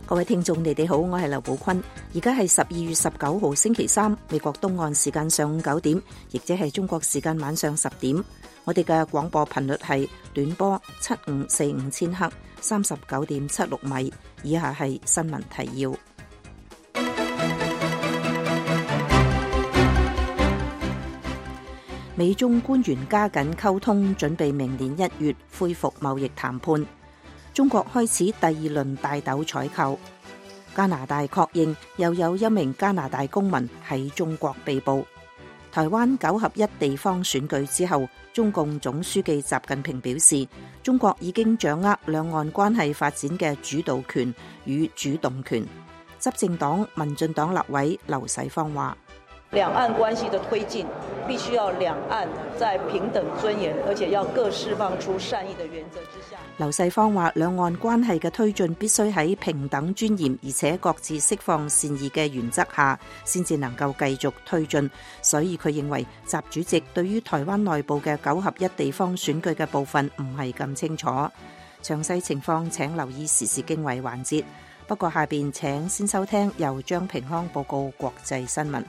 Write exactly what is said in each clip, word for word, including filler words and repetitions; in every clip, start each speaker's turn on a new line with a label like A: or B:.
A: 各位聽眾，你哋好，我係劉寶坤。而家係十二月十九號星期三，美國東岸時間上午九點，亦即係中國時間晚上十點。我哋嘅廣播頻率係短波七五四五千赫，三十九點七六米。以下係新聞提要。美中官員加緊溝通，準備明年一月恢復貿易談判。中國開始第二輪大豆採購。加拿大確認又有一名加拿大公民喺中國被捕。台灣九合一地方選舉之後，中共總書記習近平表示，中國已經掌握兩岸關係發展嘅主導權與主動權。執政黨民進黨立委劉世芳話，
B: 兩岸關係的推進必須要兩岸在平等尊嚴，而且要各釋放出善意的原則之下。
A: 劉世芳話，兩岸關係嘅推進必須喺平等尊嚴，而且各自釋放善意嘅原則下，先至能夠繼續推進。所以佢認為習主席對於台灣內部嘅九合一地方選舉嘅部分唔係咁清楚。詳細情況請留意時事經緯環節。不過下邊請先收聽由張平康報告國際新聞。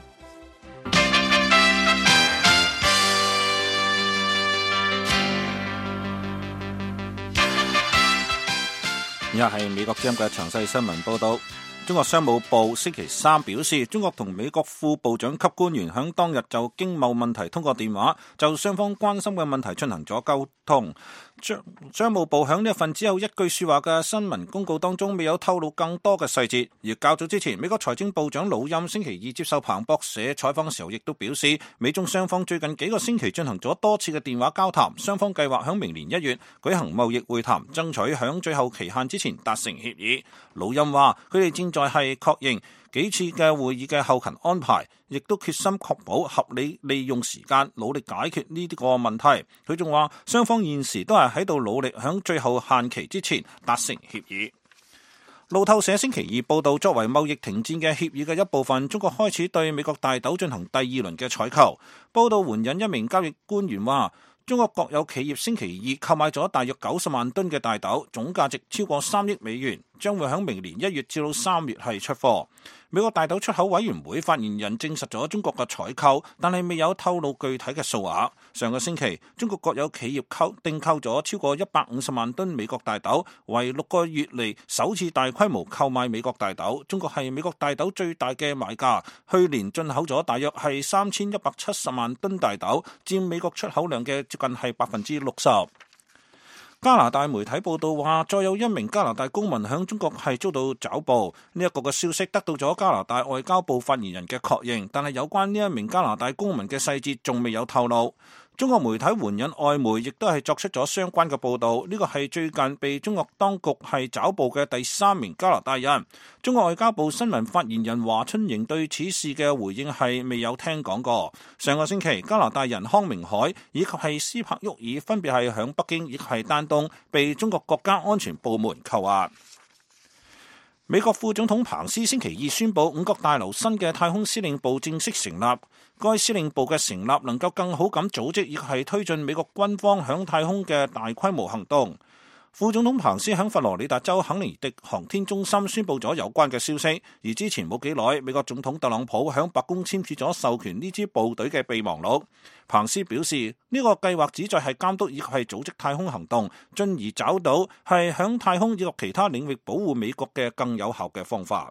C: 以下係美國之音嘅詳細新聞報道。中國商務部星期三表示，中國同美國副部長級官員響當日就經貿問題通過電話，就雙方關心嘅問題進行咗溝通。商商務部響呢一份只有一句說話嘅新聞公告當中，未有透露更多嘅細節。而較早之前，美國財政部長魯欽星期二接受彭博社採訪嘅時候，亦都表示，美中雙方最近幾個星期進行咗多次嘅電話交談，雙方計劃響明年一月舉行貿易會談，爭取響最後期限之前達成協議。魯欽話，佢哋正在係確認幾次嘅會議嘅後勤安排，亦都決心確保合理利用時間，努力解決呢啲個問題。佢仲話，雙方現時都係喺度努力響最後限期之前達成協議。路透社星期二報道，作為貿易停戰嘅協議嘅一部分，中國開始對美國大豆進行第二輪嘅採購。報道援引一名交易官員話，中國國有企業星期二購買咗大約九十萬噸嘅大豆，總價值超過三億美元，將會喺明年一月至到三月係出貨。美國大豆出口委員會發言人證實咗中國嘅採購，但係未有透露具體嘅數額。上個星期，中國國有企業購訂購咗超過一百五十萬噸美國大豆，為六個月嚟首次大規模購買美國大豆。中國係美國大豆最大嘅買家，去年進口咗大約係三千一百七十萬噸大豆，佔美國出口量嘅接近係百分之六十。加拿大媒體報道話，再有一名加拿大公民響中國係遭到抓捕。呢一個嘅消息得到咗加拿大外交部發言人嘅確認，但係有關呢一名加拿大公民嘅細節仲未有透露。中國媒體援引外媒亦都係作出咗相關嘅報道。呢個係最近被中國當局係抓捕嘅第三名加拿大人。中國外交部新聞發言人華春瑩對此事嘅回應係未有聽講過。上個星期，加拿大人康明凱以及係斯帕沃爾分別係響北京以及係丹東被中國國家安全部門扣押。美國副總統彭斯星期二宣布，五角大樓新嘅太空司令部正式成立。該司令部嘅成立能夠更好咁組織以及係推進美國軍方響太空嘅大規模行動。副總統彭斯響佛羅里達州肯尼迪航天中心宣布咗有關嘅消息，而之前冇幾耐，美國總統特朗普響白宮簽署咗授權呢支部隊嘅備忘錄。彭斯表示，呢個計劃旨在係監督以及係組織太空行動，進而找到係響太空以及其他領域保護美國嘅更有效嘅方法。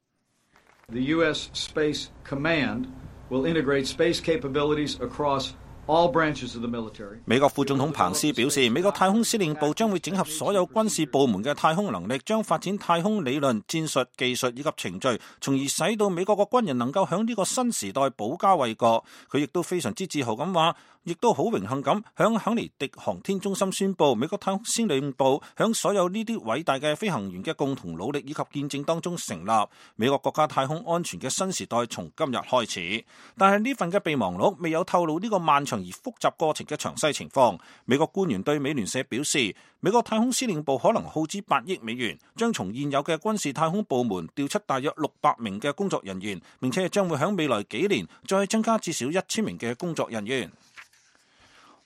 D: The U S Space Command will integrate space capabilities across all branches of the military.
C: 美國副總統彭斯表示，美國太空司令部將會整合所有軍事部門嘅太空能力，將發展太空理論、戰術、技術以及程序，從而使到美國嘅軍人能夠響呢個新時代保家衛國。佢亦都非常之自豪咁話，亦都好榮幸咁響肯尼迪航天中心宣布，美國太空司令部響所有呢啲偉大嘅飛行員嘅共同努力以及見證當中成立。美國國家太空安全嘅新時代從今日開始。但係呢份嘅備忘錄未有透露呢個漫長而複雜過程嘅詳細情況。美國官員對美聯社表示，美國太空司令部可能耗資八億美元，將從現有嘅軍事太空部門調出大約六百名嘅工作人員，並且將會喺未來幾年再增加至少一千名嘅工作人員。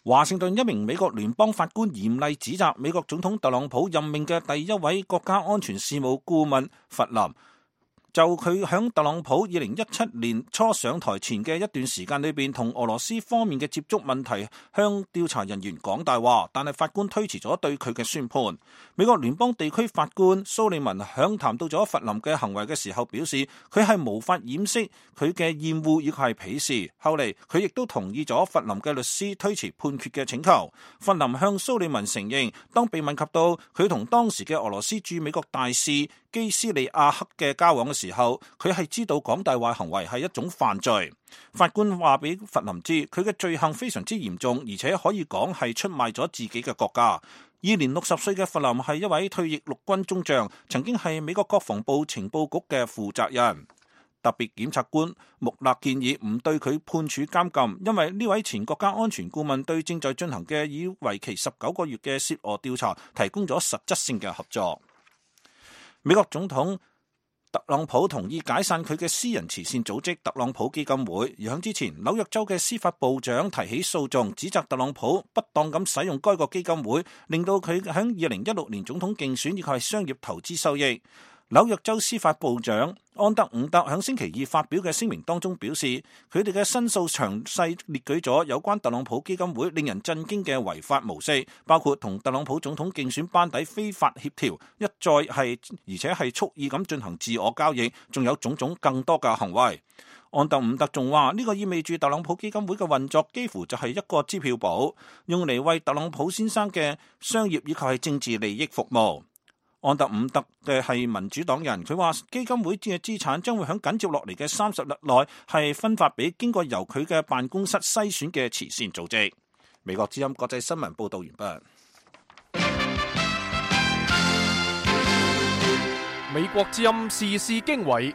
C: 華盛頓一名美國聯邦法官嚴厲指責美國總統特朗普任命嘅第一位國家安全事務顧問弗林，就佢響特朗普二零一七年初上台前嘅一段時間裏邊，同俄羅斯方面嘅接觸問題，向調查人員講大話，但係法官推遲咗對佢嘅宣判。美國聯邦地區法官蘇利文響談到咗弗林嘅行為嘅時候表示，佢係無法掩飾佢嘅厭惡以及係鄙視。後嚟佢亦都同意咗弗林嘅律師推遲判決嘅請求。弗林向蘇利文承認，當被問及到佢同當時嘅俄羅斯駐美國大使基斯利亞克嘅交往嘅時候，佢係知道講大話行為係一種犯罪。法官話俾弗林知，佢嘅罪行非常之嚴重，而且可以講係出賣咗自己嘅國家。現年六十歲嘅弗林係一位退役陸軍中將，曾經係美國國防部情報局嘅負責人。特別檢察官穆勒建議唔對佢判處監禁，因為呢位前國家安全顧問對正在進行嘅以為期十九個月嘅涉俄調查提供咗實質性嘅合作。美國總統特朗普同意解散佢嘅私人慈善組織特朗普基金會，而響之前紐約州嘅司法部長提起訴訟，指責特朗普不當咁使用該個基金會，令到佢響二零一六年總統競選以及係商業投資收益。紐約州司法部長安德伍德喺星期二發表嘅聲明當中表示，佢哋嘅申訴詳細列舉咗有關特朗普基金會令人震驚嘅違法模式，包括同特朗普總統競選班底非法協調，一再係而且係蓄意咁進行自我交易，仲有種種更多嘅行為。安德伍德仲話，呢個意味住特朗普基金會嘅運作幾乎就係一個支票簿，用嚟為特朗普先生嘅商業以及係政治利益服務。安德伍德嘅係民主黨人，佢話基金會嘅資產將會喺緊接落嚟嘅三十日內係分發俾經過由佢嘅辦公室篩選嘅慈善組織。美國之音國際新聞報道完畢。
E: 美國之音時事經緯，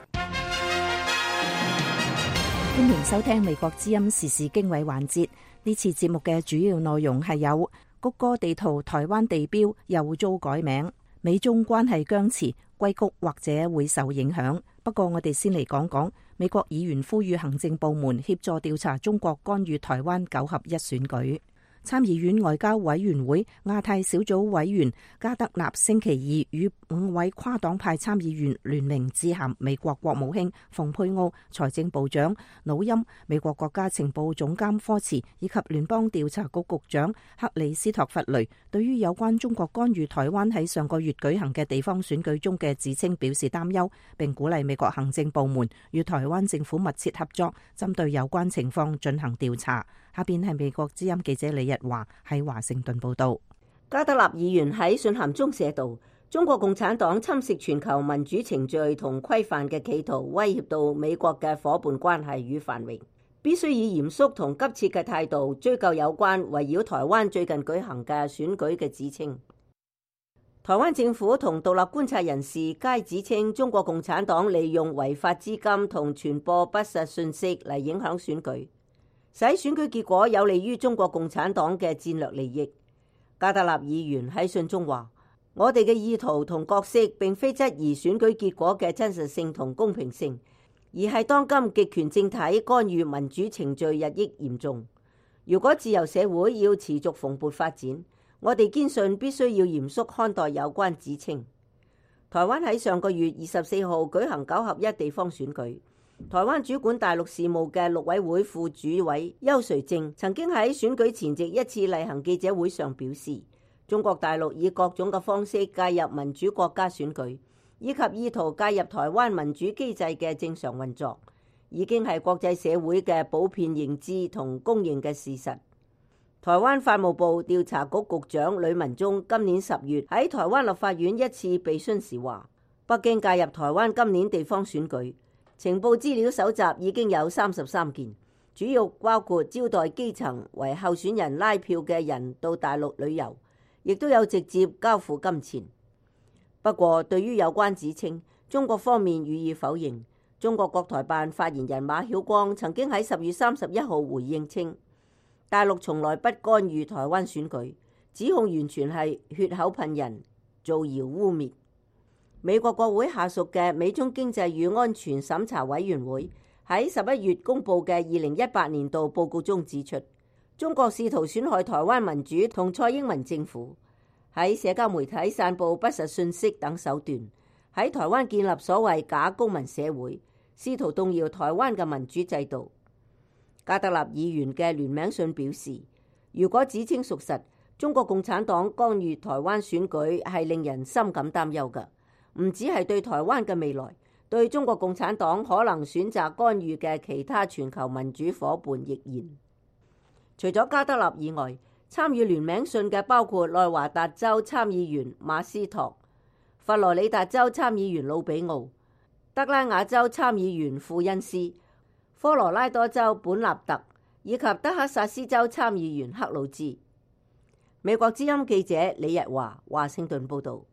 A: 歡迎收聽美國之音時事經緯環節。呢次節目嘅主要內容係有谷歌地圖台灣地標又遭改名，美中關係僵持，硅谷或者會受影響。不過我哋先嚟講講美國議員呼籲行政部門協助調查中國干預台灣九合一選舉。參議院外交委員會亞太小組委員加德納星期二與五位跨黨派參議員聯名致函美國國務卿蓬佩奧、財政部長努欽、美國國家情報總監科茨以及聯邦調查局局長克里斯托弗雷，對於有關中國干預台灣喺上個月舉行嘅地方選舉中嘅指稱表示擔憂，並鼓勵美國行政部門與台灣政府密切合作，針對有關情況進行調查。下邊係美國之音記者李日華喺華盛頓報道。
F: 加德納議員喺信函中寫道，中國共產黨侵蝕全球民主程序同規範嘅企圖威脅到美國嘅夥伴關係與繁榮，必須以嚴肅同急切嘅態度追究有關圍繞台灣最近舉行嘅選舉嘅指稱。台灣政府同獨立觀察人士皆指稱，中國共產黨利用違法資金同傳播不實信息嚟影響選舉，使選舉結果有利於中國共產黨嘅戰略利益。加德納議員喺信中話，我哋嘅意圖同角色並非質疑選舉結果嘅真實性同公平性，而係當今極權政體干預民主程序日益嚴重。如果自由社會要持續蓬勃發展，我哋堅信必須要嚴肅看待有關指稱。台灣喺上個月二十四號舉行九合一地方選舉。台灣主管大陸事務嘅陸委會副主委邱垂正曾經喺選舉前夕一次例行記者會上表示，中國大陸以各種嘅方式介入民主國家選舉，以及意圖介入台灣民主機制嘅正常運作，已經係國際社會嘅普遍認知同公認嘅事實。台灣法務部調查局局長呂文中今年十月喺台灣立法院一次被詢時話，北京介入台灣今年地方選舉，情報資料搜集已經有三十三件，主要包括招待基層為候選人拉票嘅人到大陸旅遊，亦都有直接交付金錢。不過，對於有關指稱，中國方面予以否認。中國國台辦發言人馬曉光曾經喺十月三十一號回應稱，大陸從來不干預台灣選舉，指控完全係血口噴人、造謠污衊。美國國會下屬嘅美中經濟與安全審查委員會喺十一月公佈嘅二零一八年度報告中指出， 中國試圖損害台灣民主同蔡英文政府，喺社交媒體散佈不實信息等手段，喺台灣建立所謂假公民社會，試圖動搖台灣嘅民主制度。加德納議員嘅聯名信表示，如果指稱屬實，中國共產黨干預台灣選舉係令人深感擔憂嘅，唔止係對台灣嘅未來，對中國共產黨可能選擇干預嘅其他全球民主夥伴亦然。除咗加德納以外，參與聯名信嘅包括內華達州參議員馬斯托、佛羅里達州參議員魯比奧、德拉瓦州參議員庫恩斯、科羅拉多州本納特以及德克薩斯州參議員克魯茲。美國之音記者李日華華盛頓報道。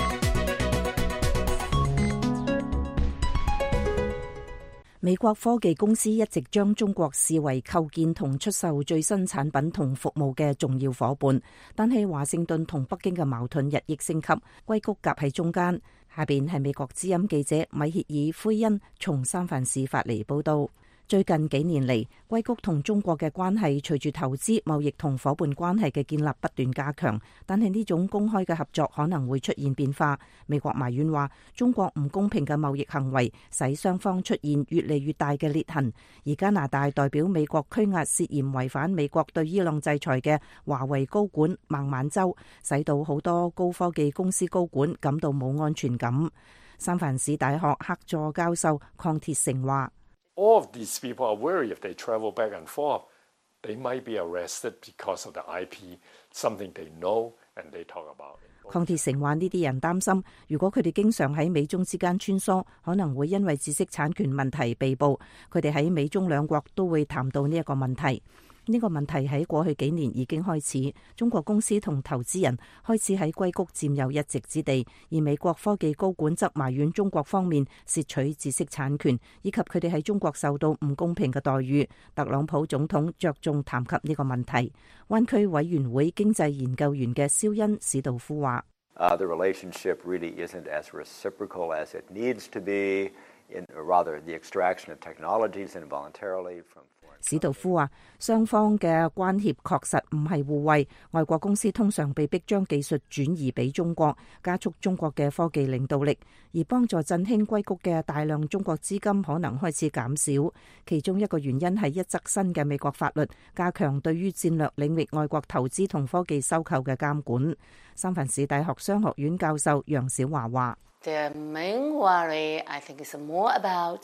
A: 美國科技公司一直將中國視為構建同出售最新產品同服務嘅重要夥伴，但係華盛頓同北京嘅矛盾日益升級，硅谷夾喺中間。下邊係美國之音記者米歇爾奎恩從三藩市發嚟報道。最近幾年嚟，硅谷同中國嘅關係隨住投資、貿易同夥伴關係嘅建立不斷加強，但係呢種公開嘅合作可能會出現變化。美國埋怨話，中國唔公平嘅貿易行為使雙方出現越嚟越大嘅裂痕。而加拿大代表美國拘押涉嫌違反美國對伊朗制裁嘅華為高管孟晚舟，使到好多高科技公司高管感到冇安全感。三藩市大學客座教授鄺鐵成話
G: ：All of these people are worried if they travel back and forth, they might be arrested because of the I P, something they know and they talk about.
A: 鄺鐵成話：呢啲人擔心，如果佢哋經常喺美中之間穿梭，可能會因為知識產權問題被捕。佢哋喺美中兩國都會談到呢一個問題。呢個問題喺過去幾年已經開始，中國公司同投資人開始喺硅谷佔有一席之地，而美國科技高管則埋怨中國方面竊取知識產權，以及佢哋喺中國受到唔公平嘅待遇。特朗普總統着重談及呢個問題。灣區委員會經濟研究員嘅蕭恩史道夫話
H: ：Uh, the relationship really isn't as reciprocal as it needs to be, in, or rather the extraction of technologies involuntarily from
A: 史道夫話：雙方嘅關係確實唔係互惠，外國公司通常被逼將技術轉移俾中國，加速中國嘅科技領導力，而幫助振興硅谷嘅大量中國資金可能開始減少。其中一個原因係一則新嘅美國法律加強對於戰略領域外國投資同科技收購嘅監管。三藩市大學商學院教授楊小華話
I: ：The main worry, I think, is more about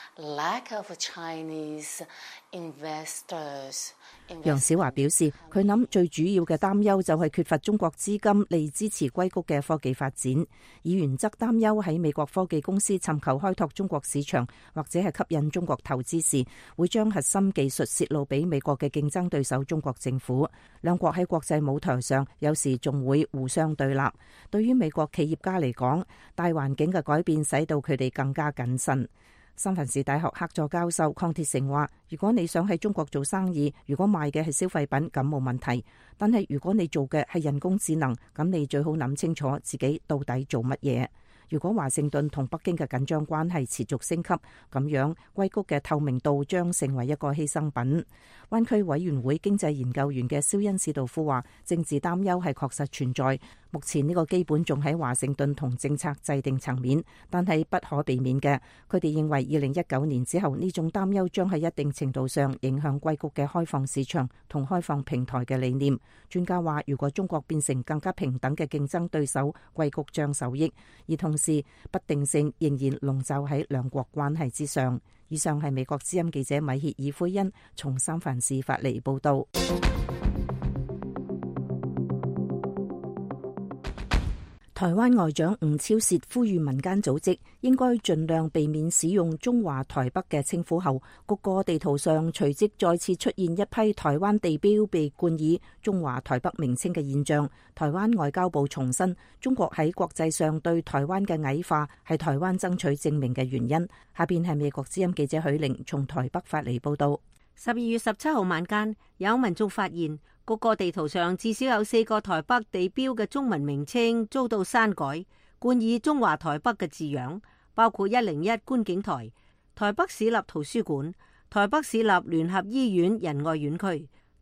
I: lack of Chinese investors.
A: 楊小華表示，佢諗最主要嘅擔憂就係缺乏中國資金嚟支持硅谷嘅科技發展。議員則擔憂喺美國科技公司尋求開拓中國市場或者係吸引中國投資時，會將核心技術泄露俾美國嘅競爭對手中國政府。兩國喺國際舞台上有時仲會互相對立。對於美國企業家嚟講，大環境嘅改變使到佢哋更加謹慎。三藩市大學客座教授鄺鐵成話：如果你想喺中國做生意，如果賣嘅係消費品，咁冇問題。但係如果你做嘅係人工智能，咁你最好諗清楚自己到底做乜嘢。如果華盛頓同北京嘅緊張關係持續升級，咁樣硅谷嘅透明度將成為一個犧牲品。灣區委員會經濟研究員嘅蕭恩史道夫話：政治擔憂係確實存在，目前呢個基本仲喺華盛頓同政策制定層面，但係不可避免嘅。佢哋認為二零一九年之後呢種擔憂將喺一定程度上影響硅谷嘅開放市場同開放平台嘅理念。專家話，如果中國變成更加平等嘅競爭對手，硅谷將受益，而同時不定性仍然籠罩喺兩國關係之上。以上係美國之音記者米歇爾奎恩從三藩市發嚟報道。台灣外長吳釗燮呼籲民間組織應該盡量避免使用中華台北嘅稱呼後，各個地圖上隨即再次出現一批台灣地標被冠以中華台北名稱嘅現象。台灣外交部重申，中國喺國際上對台灣嘅矮化係台灣爭取正名嘅原因。下邊係美國之音記者許玲從台北發嚟報道。
F: 十二月十七號晚間，有民眾發現各個地圖上至少有四個台北地標嘅中文名稱遭到刪改，冠以中華台北嘅字樣，包括一零一觀景台、台北市立圖書館、台北市立聯合醫院仁愛院區、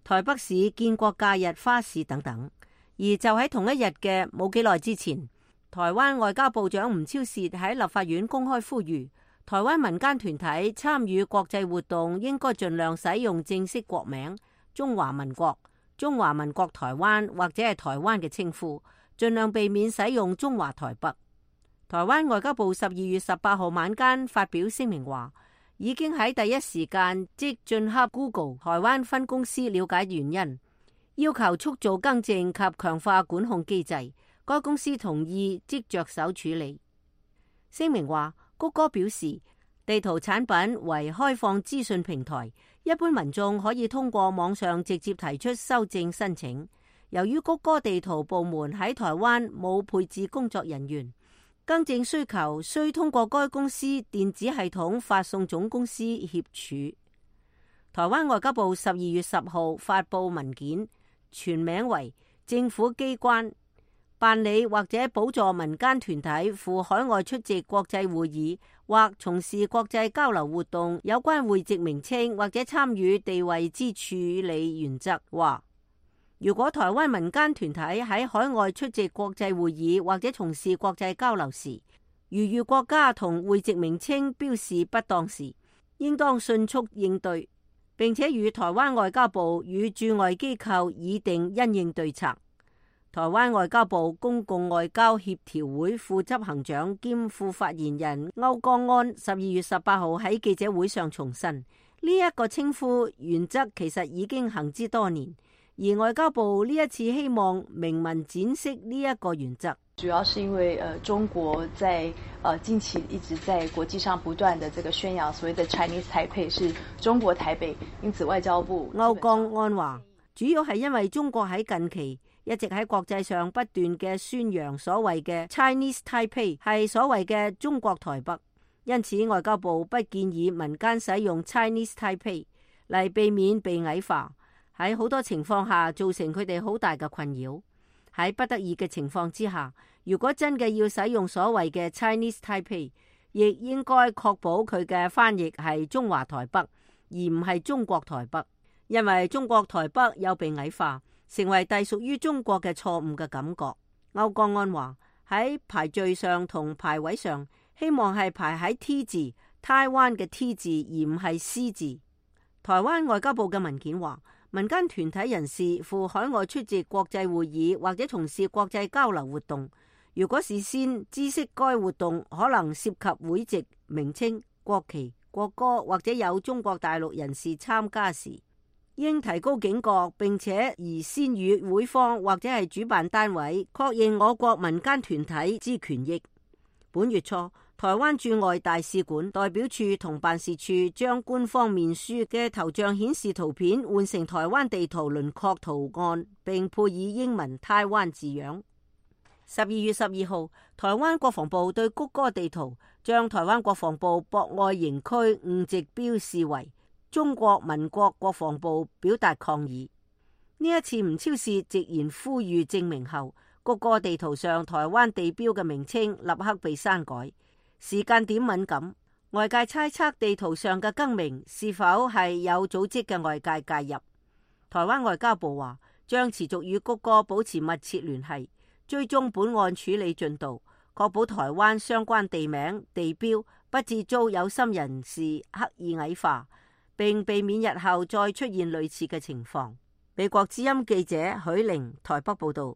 F: 台北市建國假日花市等等。而就喺同一日嘅冇幾耐之前，台灣外交部長吳釗燮喺立法院公開呼籲，台灣民間團體參與國際活動應該盡量使用正式國名中華民國、中華民國台灣或者係台灣嘅稱呼，盡量避免使用中華台北。台灣外交部十二月十八號晚間發表聲明話，已經喺第一時間即進洽 Google 台灣分公司了解原因，要求速做更正及強化管控機制。該公司同意即着手處理。聲明話，谷歌表示地圖產品為開放資訊平台，一般民眾可以通過網上直接提出修正申請。由於谷歌地圖部門喺台灣冇配置工作人員，更正需求需通過該公司電子系統發送總公司協處。台灣外交部十二月十號發布文件，全名為政府機關辦理或者補助民間團體赴海外出席國際會議或從事國際交流活動有關會籍名稱或者參與地位之處理原則。話如果台灣民間團體喺海外出席國際會議或者從事國際交流時，如遇國家同會籍名稱標示不當時，應當迅速應對，並且與台灣外交部與駐外機構擬定因應對策。台灣外交部公共外交協調會副執行長兼副發言人歐江安十二月十八號喺記者會上重申，呢、這、一個稱呼原則其實已經行之多年，而外交部呢一次希望明文展釋呢一個原則。
J: 主要是因為呃中國在呃近期一直在國際上不斷的這個宣揚所謂的 Chinese Taipei 是中國台北，因此外交部
F: 歐江安話，主要係因為中國喺近期一直喺國際上不斷嘅宣揚所謂嘅 Chinese Taipei 係所謂嘅中國台北，因此外交部不建議民間使用 Chinese Taipei 嚟避免被矮化，喺好多情況下造成佢哋好大嘅困擾。喺不得已嘅情況之下，如果真嘅要使用所謂嘅 Chinese Taipei， 亦應該確保佢嘅翻譯係中華台北，而唔係中國台北，因為中國台北有被矮化，成為隸屬於中國嘅錯誤嘅感覺。歐江安話喺排序上同排位上，希望係排喺 T 字，台灣嘅 T 字，而唔係 C 字。台灣外交部嘅文件話，民間團體人士赴海外出席國際會議或者從事國際交流活動，如果事先知悉該活動可能涉及會籍名稱、國旗、國歌或者有中國大陸人士參加時，應提高警覺，並且宜先與會方或者係主辦單位確認我國民間團體之權益。本月初，台灣駐外大使館代表處同辦事處將官方面書嘅頭像顯示圖片換成台灣地圖輪廓圖案，並配以英文台灣字樣。十二月十二號，台灣國防部對谷歌地圖將台灣國防部博愛營區誤植標示為中國民國國防部，表達抗議。呢一次吳釗燮直言呼籲正名後，谷歌地圖上台灣地標嘅名稱立刻被刪改。時間點敏感，外界猜測地圖上嘅更名是否係有組織嘅外界介入。台灣外交部話將持續與谷歌保持密切聯繫，追蹤本案處理進度，確保台灣相關地名地標不致遭有心人士刻意矮化，並避免日後再出現類似嘅情況。美國之音記者許玲台北報道。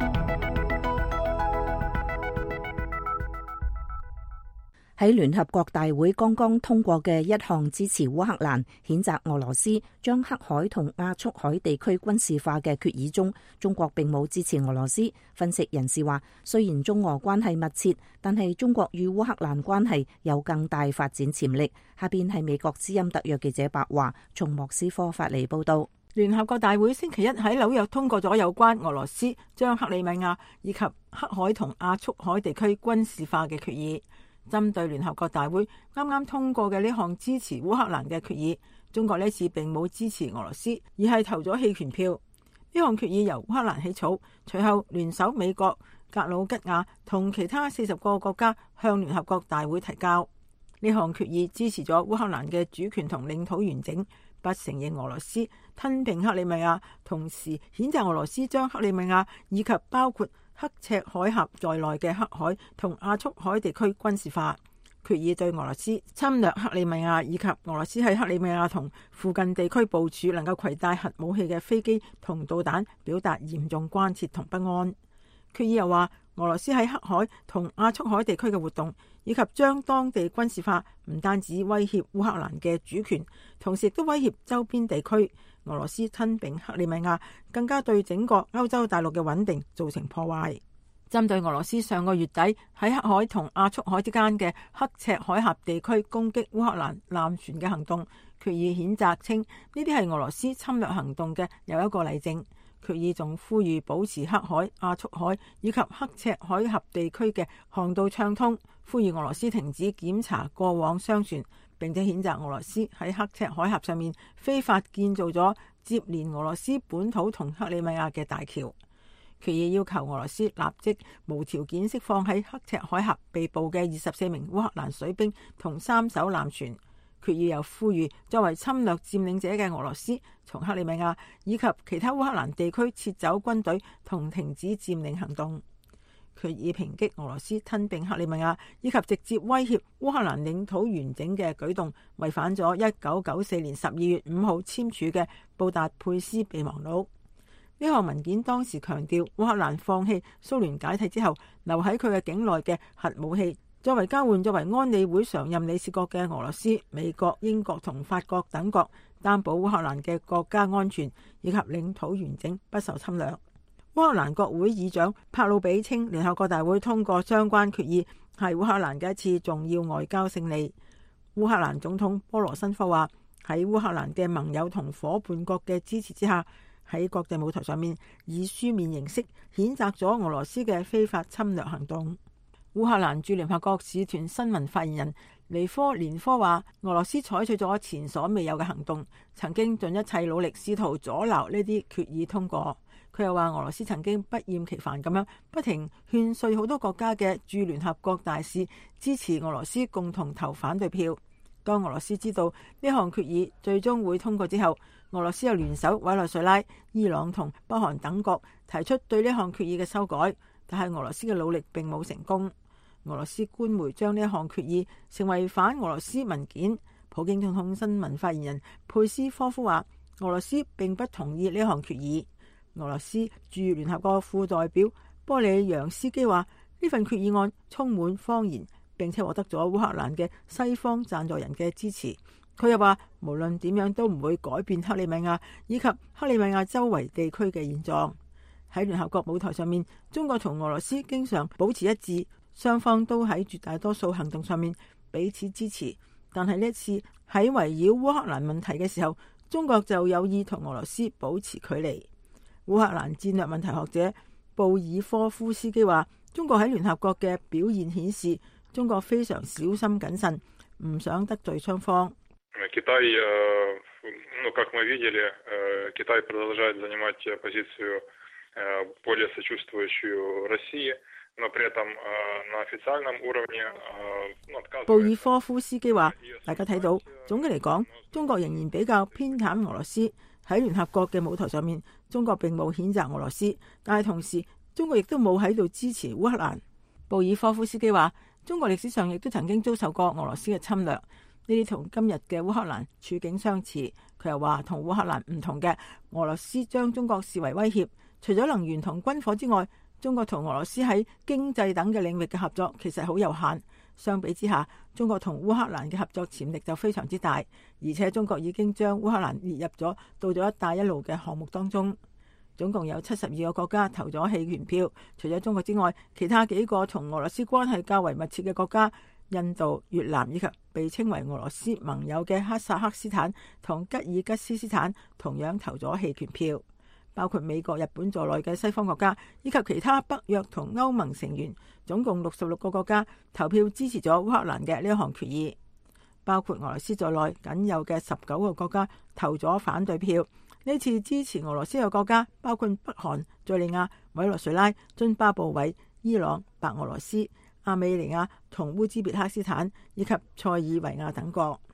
A: 喺聯合國大會剛剛通過嘅一項支持烏克蘭譴責俄羅斯將黑海同亞速海地區軍事化嘅決議中，中國並冇支持俄羅斯。分析人士話，雖然中俄關係密切，但係中國與烏克蘭關係有更大發展潛力。下邊係美國之音特約記者白華從莫斯科發嚟報道。
K: 聯合國大會星期一喺紐約通過咗有關俄羅斯將克里米亞以及黑海同亞速海地區軍事化嘅決議。針對聯合國大會啱啱通過嘅呢項支持烏克蘭嘅決議，中國呢次並冇支持俄羅斯，而係投咗棄權票。呢項決議由烏克蘭起草，隨後聯手美國、格魯吉亞同其他四十個國家向聯合國大會提交。呢項決議支持咗烏克蘭嘅主權同領土完整， 不承認俄羅斯吞併克里米亞，同時譴責俄羅斯將克里米亞以及包括刻赤海峽在內嘅黑海同亞速海地區軍事化。決議對俄羅斯侵略克里米亞以及俄羅斯喺克里米亞同附近地區部署能夠攜帶核武器嘅飛機同導彈表達嚴重關切同不安。決議又話，俄羅斯喺黑海同亞速海地區嘅活動以及將當地軍事化，唔單止威脅烏克蘭嘅主權，同時亦都威脅周邊地區。俄羅斯吞併克里米亞，更加對整個歐洲大陸嘅穩定造成破壞。針對俄羅斯上個月底喺黑海同亞速海之間嘅刻赤海峽地區攻擊烏克蘭艦船嘅行動，決議譴責稱呢啲係俄羅斯侵略行動嘅又一個例證。決議仲呼籲保持黑海、亞速海以及刻赤海峽地區嘅航道暢通，呼籲俄羅斯停止檢查過往商船，並且譴責俄羅斯喺刻赤海峽上面非法建造咗接連俄羅斯本土同克里米亞嘅大橋。決議要求俄羅斯立即無條件釋放喺刻赤海峽被捕嘅二十四名烏克蘭水兵同三艘艦船。決議又呼籲作為侵略佔領者嘅俄羅斯從克里米亞以及其他烏克蘭地區撤走軍隊同停止佔領行動。決議抨擊俄羅斯吞併克里米亞以及直接威脅烏克蘭領土完整嘅舉動，違反咗一九九四年十二月五號簽署嘅布達佩斯備忘錄。呢項文件當時強調，烏克蘭放棄蘇聯解體之後留喺佢嘅境內嘅核武器，作為交換，作為安理會常任理事國嘅俄羅斯、美國、英國同法國等國擔保烏克蘭嘅國家安全以及領土完整不受侵略。烏克蘭國會議長帕魯比稱，聯合國大會通過相關決議係烏克蘭嘅一次重要外交勝利。烏克蘭總統波羅申科話，喺烏克蘭嘅盟友同伙伴國嘅支持之下，喺國際舞台上面以書面形式譴責咗俄羅斯嘅非法侵略行動。烏克蘭駐聯合國使團新聞發言人尼科連科話，俄羅斯採取咗前所未有嘅行動，曾經盡一切努力試圖阻撓呢啲決議通過。佢又話，俄羅斯曾經不厭其煩咁樣不停勸說好多國家嘅駐聯合國大使支持俄羅斯共同投反對票。當俄羅斯知道呢項決議最終會通過之後，俄羅斯又聯手委內瑞拉、伊朗同北韓等國提出對呢項決議嘅修改，但係俄羅斯嘅努力並冇成功。俄羅斯官媒將呢項決議成為反俄羅斯文件。普京總統新聞發言人佩斯科夫話，俄羅斯並不同意呢項決議。俄羅斯駐聯合國副代表波里揚斯基話，呢份決議案充滿謊言，並且獲得咗烏克蘭嘅西方贊助人嘅支持。佢又話，無論點樣都唔會改變克里米亞以及克里米亞周圍地區嘅現狀。喺聯合國舞台上面，中國同俄羅斯經常保持一致，雙方都喺絕大多數行動上面彼此支持。但係呢一次喺圍繞烏克蘭問題嘅時候，中國就有意同俄羅斯保持距離。烏克蘭戰略問題學者布爾科夫斯基話，中國喺聯合國嘅表現顯示，中國非常小心謹慎，唔想得罪雙方。
L: Китай, ну, как мы видели, Китай продолжает занимать позицию более сочувствующую России, но при этом на официальном уровне отказывает。
K: 布爾科夫斯基話，大家睇到，總嘅嚟講，中國仍然比較偏袒俄羅斯。喺聯合國嘅舞台上面，中國並冇譴責俄羅斯，但係同時，中國亦都冇喺度支持烏克蘭。布爾科夫斯基話，中國歷史上亦都曾經遭受過俄羅斯嘅侵略。呢啲同今日嘅烏克蘭處境相似。佢又話，同烏克蘭唔同嘅，俄羅斯將中國視為威脅。除咗能源同軍火之外，中國同俄羅斯喺經濟等嘅領域嘅合作其實好有限。相比之下，中國同烏克蘭嘅合作潛力就非常之大，而且中國已經將烏克蘭列入咗到咗一帶一路嘅項目當中。總共有七十二個國家投咗棄權票，除咗中國之外，其他幾個同俄羅斯關係較為密切嘅國家，印度、越南以及被稱為俄羅斯盟友嘅哈薩克斯坦同吉爾吉斯斯坦同樣投咗棄權票。包括美國、日本在內嘅西方國家以及其他北約同歐盟成員，總共六十六個國家投票支持咗烏克蘭嘅呢一項決議。包括俄羅斯在內僅有嘅十九個國家投咗反對票。呢次支持俄羅斯嘅國家包括北韓、敘利亞、委內瑞拉、津巴布韋、伊朗、白俄羅斯、亞美尼亞同烏茲別克斯坦以及塞爾維亞等國。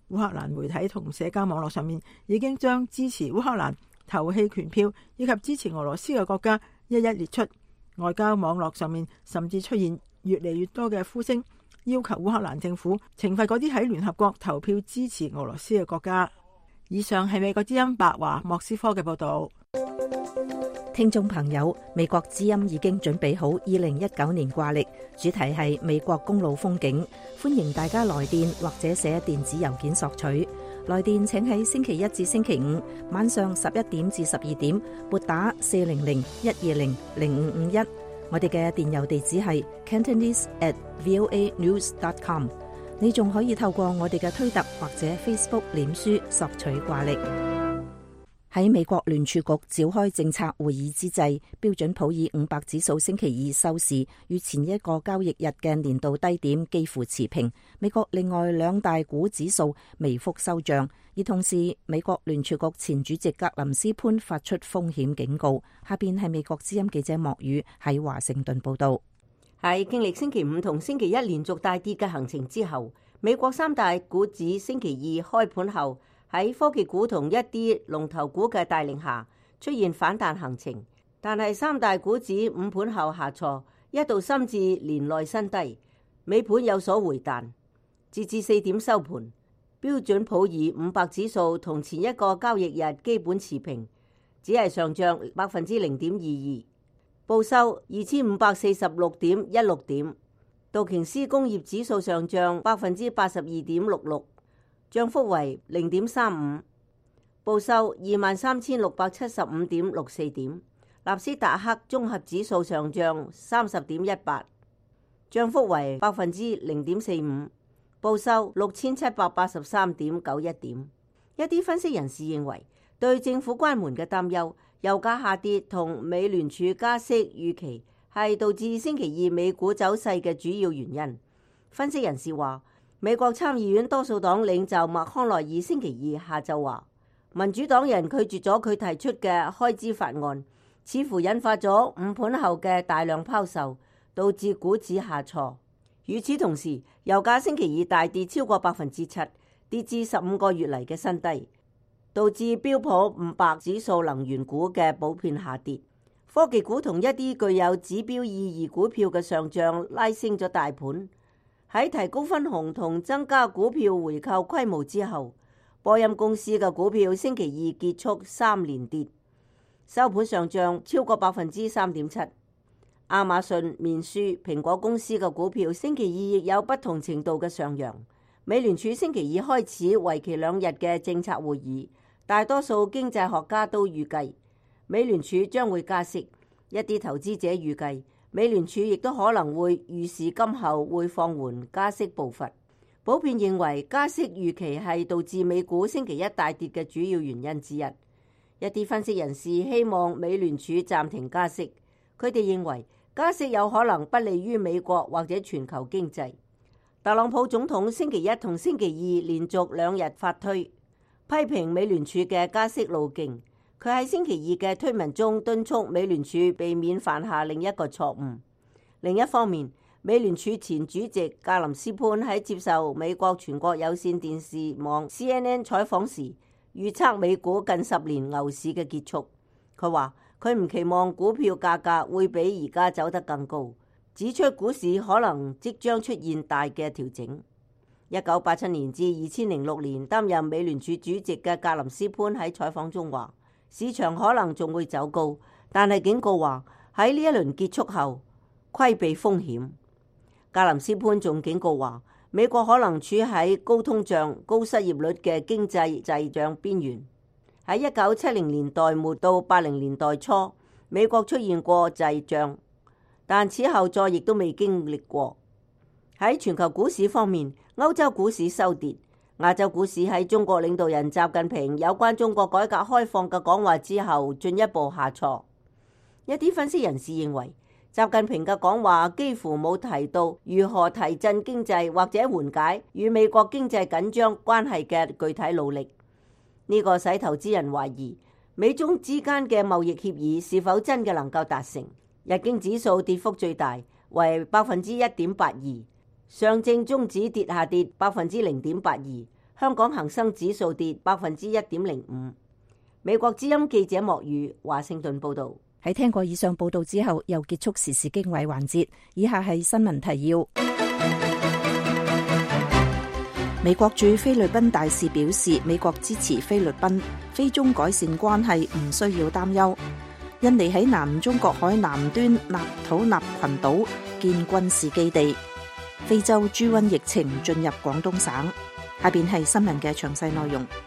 K: 烏克蘭媒體同社交網絡上面已經將支持烏克蘭投棄權票以及支持俄羅斯嘅國家一一列出。外交網絡上面甚至出現越嚟越多嘅呼聲，要求烏克蘭政府懲罰嗰啲喺聯合國投票支持俄羅斯嘅國家。以上係美國之音白華莫斯科嘅報道。
A: 聽眾朋友，美國之音已經準備好二零一九年掛曆，主題係美國公路風景，歡迎大家來電或者寫電子郵件索取。來電請喺星期一至星期五晚上十一點至十二點撥打四零零一二零零五五一。我哋嘅電郵地址係 cantonese at voa news dot com。你仲可以透過我哋嘅推特或者 Facebook 臉書索取掛曆。喺美國聯儲局召開政策會議之際，標準普爾五百指數星期二收市與前一個交易日嘅年度低點幾乎持平。美國另外兩大股指數微幅收漲，而同時美國聯儲局前主席格林斯潘發出風險警告。下邊係美國之音記者莫宇喺華盛頓報道。
F: 喺經歷星期五同星期一連續大跌嘅行情之後，美國三大股指星期二開盤後喺科技股同一啲龍頭股嘅帶領下出現反彈行情，但係三大股指午盤後下挫，一度深至年內新低，尾盤有所回彈。截至四點收盤，標準普爾五百指數同前一個交易日基本持平，只係上漲百分之零點二二，報收二千五百四十六點一六點。道瓊斯工業指數上漲百分之八十二點六六。漲幅為零點三五，報收二萬三千六百七十五點六四點。納斯達克綜合指數上漲三十點一八，漲幅為百分之零點四五，報收六千七百八十三點九一點。一啲分析人士認為，對政府關門嘅擔憂、油價下跌同美聯儲加息預期係導致星期二美股走勢嘅主要原因。分析人士話，美國參議院多數黨領袖麥康奈爾星期二下晝話，民主黨人拒絕咗佢提出嘅開支法案，似乎引發咗午盤後嘅大量拋售，導致股指下挫。與此同時，油價星期二大跌超過百分之七，跌至十五個月嚟嘅新低，導致標普五百指數能源股嘅普遍下跌。科技股同一啲具有指標意義股票嘅上漲拉升咗大盤。喺提高分紅同增加股票回購規模之後，波音公司嘅股票星期二結束三連跌，收盤上漲超過百分之三點七。亞馬遜、面書、蘋果公司嘅股票星期二亦有不同程度嘅上揚。美聯儲星期二開始為期兩日嘅政策會議，大多數經濟學家都預計美聯儲將會加息，一啲投資者預計美聯儲亦都可能會預示今後會放緩加息步伐。普遍認為加息預期係導致美股星期一大跌嘅主要原因之一。一啲分析人士希望美聯儲暫停加息，佢哋認為加息有可能不利於美國或者全球經濟。特朗普總統星期一同星期二連續兩日發推，批評美聯儲嘅加息路徑。佢喺星期二嘅推文中敦促美聯儲避免犯下另一個錯誤。另一方面，美聯儲前主席格林斯潘喺接受美國全國有線電視網 C N N 採訪時，預測美股近十年牛市嘅結束。佢話佢唔期望股票價格會比而家走得更高，指出股市可能即將出現大嘅調整。一九八七年至二千零六年擔任美聯儲主席嘅格林斯潘喺採訪中話，市場可能仲會走高，但係警告話喺呢一輪結束後規避風險。格林斯潘仲警告話，美國可能處喺高通脹、高失業率嘅經濟滯脹邊緣。喺一九七零年代末到八零年代初，美國出現過滯脹，但此後再亦都未經歷過。喺全球股市方面，歐洲股市收跌。亞洲股市喺中國領導人習近平有關中國改革開放嘅講話之後進一步下挫。一啲分析人士認為，習近平嘅講話幾乎冇提到如何提振經濟或者緩解與美國經濟緊張關係嘅具體努力。呢個使投資人懷疑美中之間嘅貿易協議是否真嘅能夠達成。日經指數跌幅最大，為百分之一點八二。上證綜指跌下跌百分之零點八二， 香港恒生指數跌百分之一點零五。美國之音記者莫宇華盛頓報道。
A: 喺聽過以上報道之後，又結束時事經緯環節。以下係新聞提要。美國駐菲律賓大使表示，美國支持菲律賓，菲中改善關係唔需要擔憂。印尼喺南中國海南端納土納群島建軍事基地。非洲豬瘟疫情進入廣東省。下邊係新聞嘅詳細內容。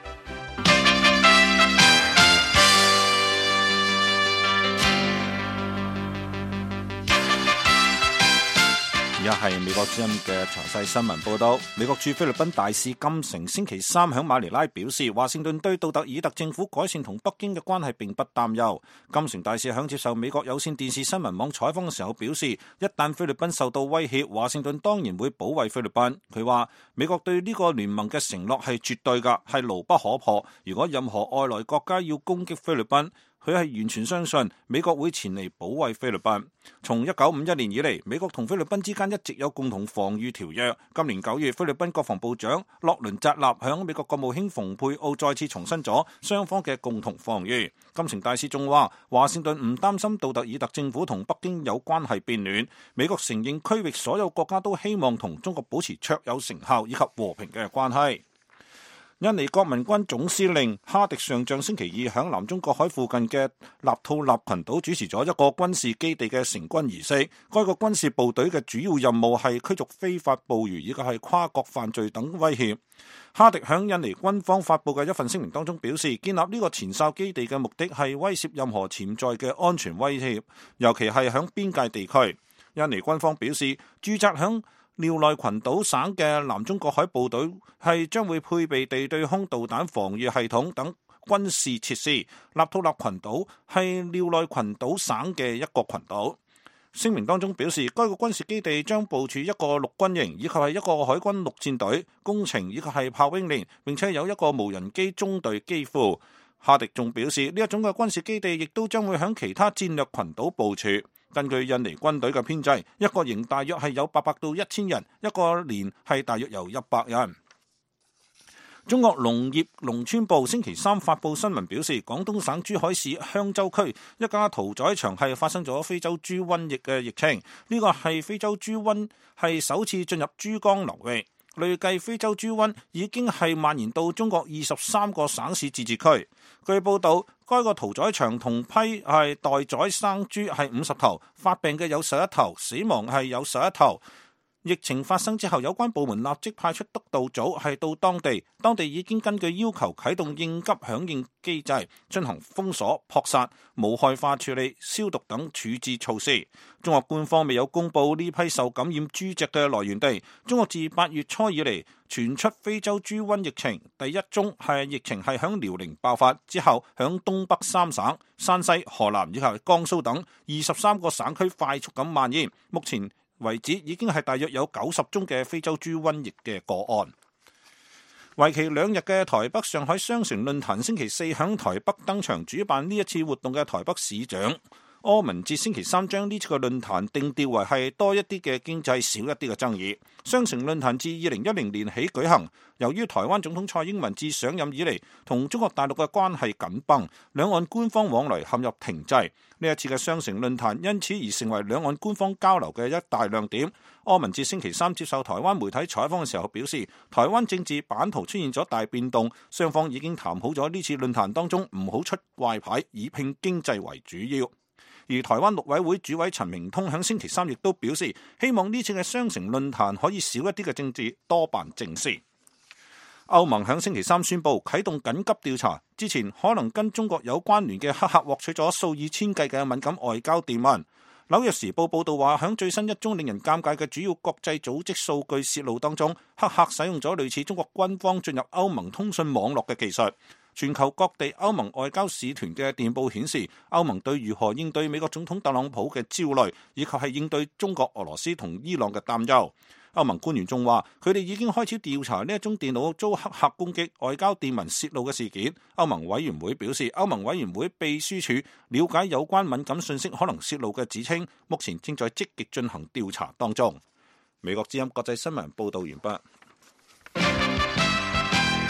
C: 而家係美國之音嘅詳細新聞報道。美國駐菲律賓大使金城星期三響馬尼拉表示，華盛頓對杜特爾特政府改善同北京嘅關係並不擔憂。金城大使響接受美國有線電視新聞網採訪嘅時候表示，一旦菲律賓受到威脅，華盛頓當然會保衛菲律賓。佢話美國對呢個聯盟嘅承諾係絕對㗎，係牢不可破。如果任何外來國家要攻擊菲律賓，佢係完全相信美國會前嚟保衛菲律賓。從一九五一年以嚟，美國同菲律賓之間一直有共同防禦條約。今年九月，菲律賓國防部長洛倫扎納向美國國務卿蓬佩奧再次重申咗雙方嘅共同防禦。金城大使仲話，華盛頓唔擔心杜特爾特政府同北京有關係變亂。美國承認區域所有國家都希望同中國保持卓有成效以及和平嘅關係。印尼國民軍總司令哈迪上將星期二響南中國海附近嘅納吐納群島主持咗一個軍事基地嘅成軍儀式。該個軍事部隊嘅主要任務係驅逐非法捕魚以及係跨國犯罪等威脅。哈迪響印尼軍方發布嘅一份聲明當中表示，建立呢個前哨基地嘅目的係威懾任何潛在嘅安全威脅，尤其係響邊界地區。印尼軍方表示，駐紮響廖內群島省嘅南中國海部隊係將會配備地對空導彈防禦系統等軍事設施。納吐納群島係廖內群島省嘅一個群島。聲明當中表示，該個軍事基地將部署一個陸軍營，以及係一個海軍陸戰隊、工程以及係炮兵連，並且有一個無人機中隊機庫。哈迪仲表示，呢一種嘅軍事基地亦都將會響其他戰略群島部署。根據印尼軍隊嘅編制，一個營大約係有八百到一千人，一個連係大約有一百人。中國農業農村部星期三發布新聞表示，廣東省珠海市香洲區一家屠宰場係發生咗非洲豬瘟疫嘅疫情，呢個係非洲豬瘟係首次進入珠江流域。累計非洲豬瘟已經係蔓延到中國二十三個省市自治區。據報道，該個屠宰場同批係待宰生豬係五十頭，發病嘅有十一頭，死亡係有十一頭。疫情發生之後，有關部門立即派出督導組係到當地，當地已經根據要求啟動應急響應機制，進行封鎖、撲殺、無害化處理、消毒等處置措施。中國官方未有公布呢批受感染豬隻嘅來源地。中國自八月初以嚟傳出非洲豬瘟疫情，第一宗係疫情係響遼寧爆發之後，響東北三省、山西、河南以及江蘇等二十三個省區快速咁蔓延。目前為止已經係大約有九十宗嘅非洲豬瘟疫嘅個案。為期兩日嘅台北上海雙城論壇星期四響台北登場，主辦呢一次活動嘅台北市長柯文哲星期三將呢次嘅論壇定調為係多一啲嘅經濟，少一啲嘅爭議。雙城論壇自二零一零年起舉行，由於台灣總統蔡英文自上任以嚟同中國大陸嘅關係緊繃，兩岸官方往來陷入停滯。呢一次嘅雙城論壇因此而成為兩岸官方交流嘅一大亮點。柯文哲星期三接受台灣媒體採訪嘅時候表示，台灣政治版圖出現咗大變動，雙方已經談好咗呢次論壇當中唔好出怪牌，以拼經濟為主要。而台灣陸委會主委陳明通喺星期三亦都表示，希望呢次嘅雙城論壇可以少一啲嘅政治，多辦正事。歐盟喺星期三宣布啟動緊急調查，之前可能跟中國有關聯嘅黑客獲取咗數以千計嘅敏感外交電文。紐約時報報道話，喺最新一宗令人尷尬嘅主要國際組織數據泄露當中，黑客使用咗類似中國軍方進入歐盟通訊網絡嘅技術。全球各地歐盟外交使團嘅電報顯示，歐盟對如何應對美國總統特朗普嘅焦慮，以及係應對中國、俄羅斯同伊朗嘅擔憂。歐盟官員仲話，佢哋已經開始調查呢一宗電腦遭黑客攻擊、外交電文泄露嘅事件。歐盟委員會表示，歐盟委員會秘書處了解有關敏感信息可能泄露嘅指稱，目前正在積極進行調查當中。美國之音國際新聞報道完畢。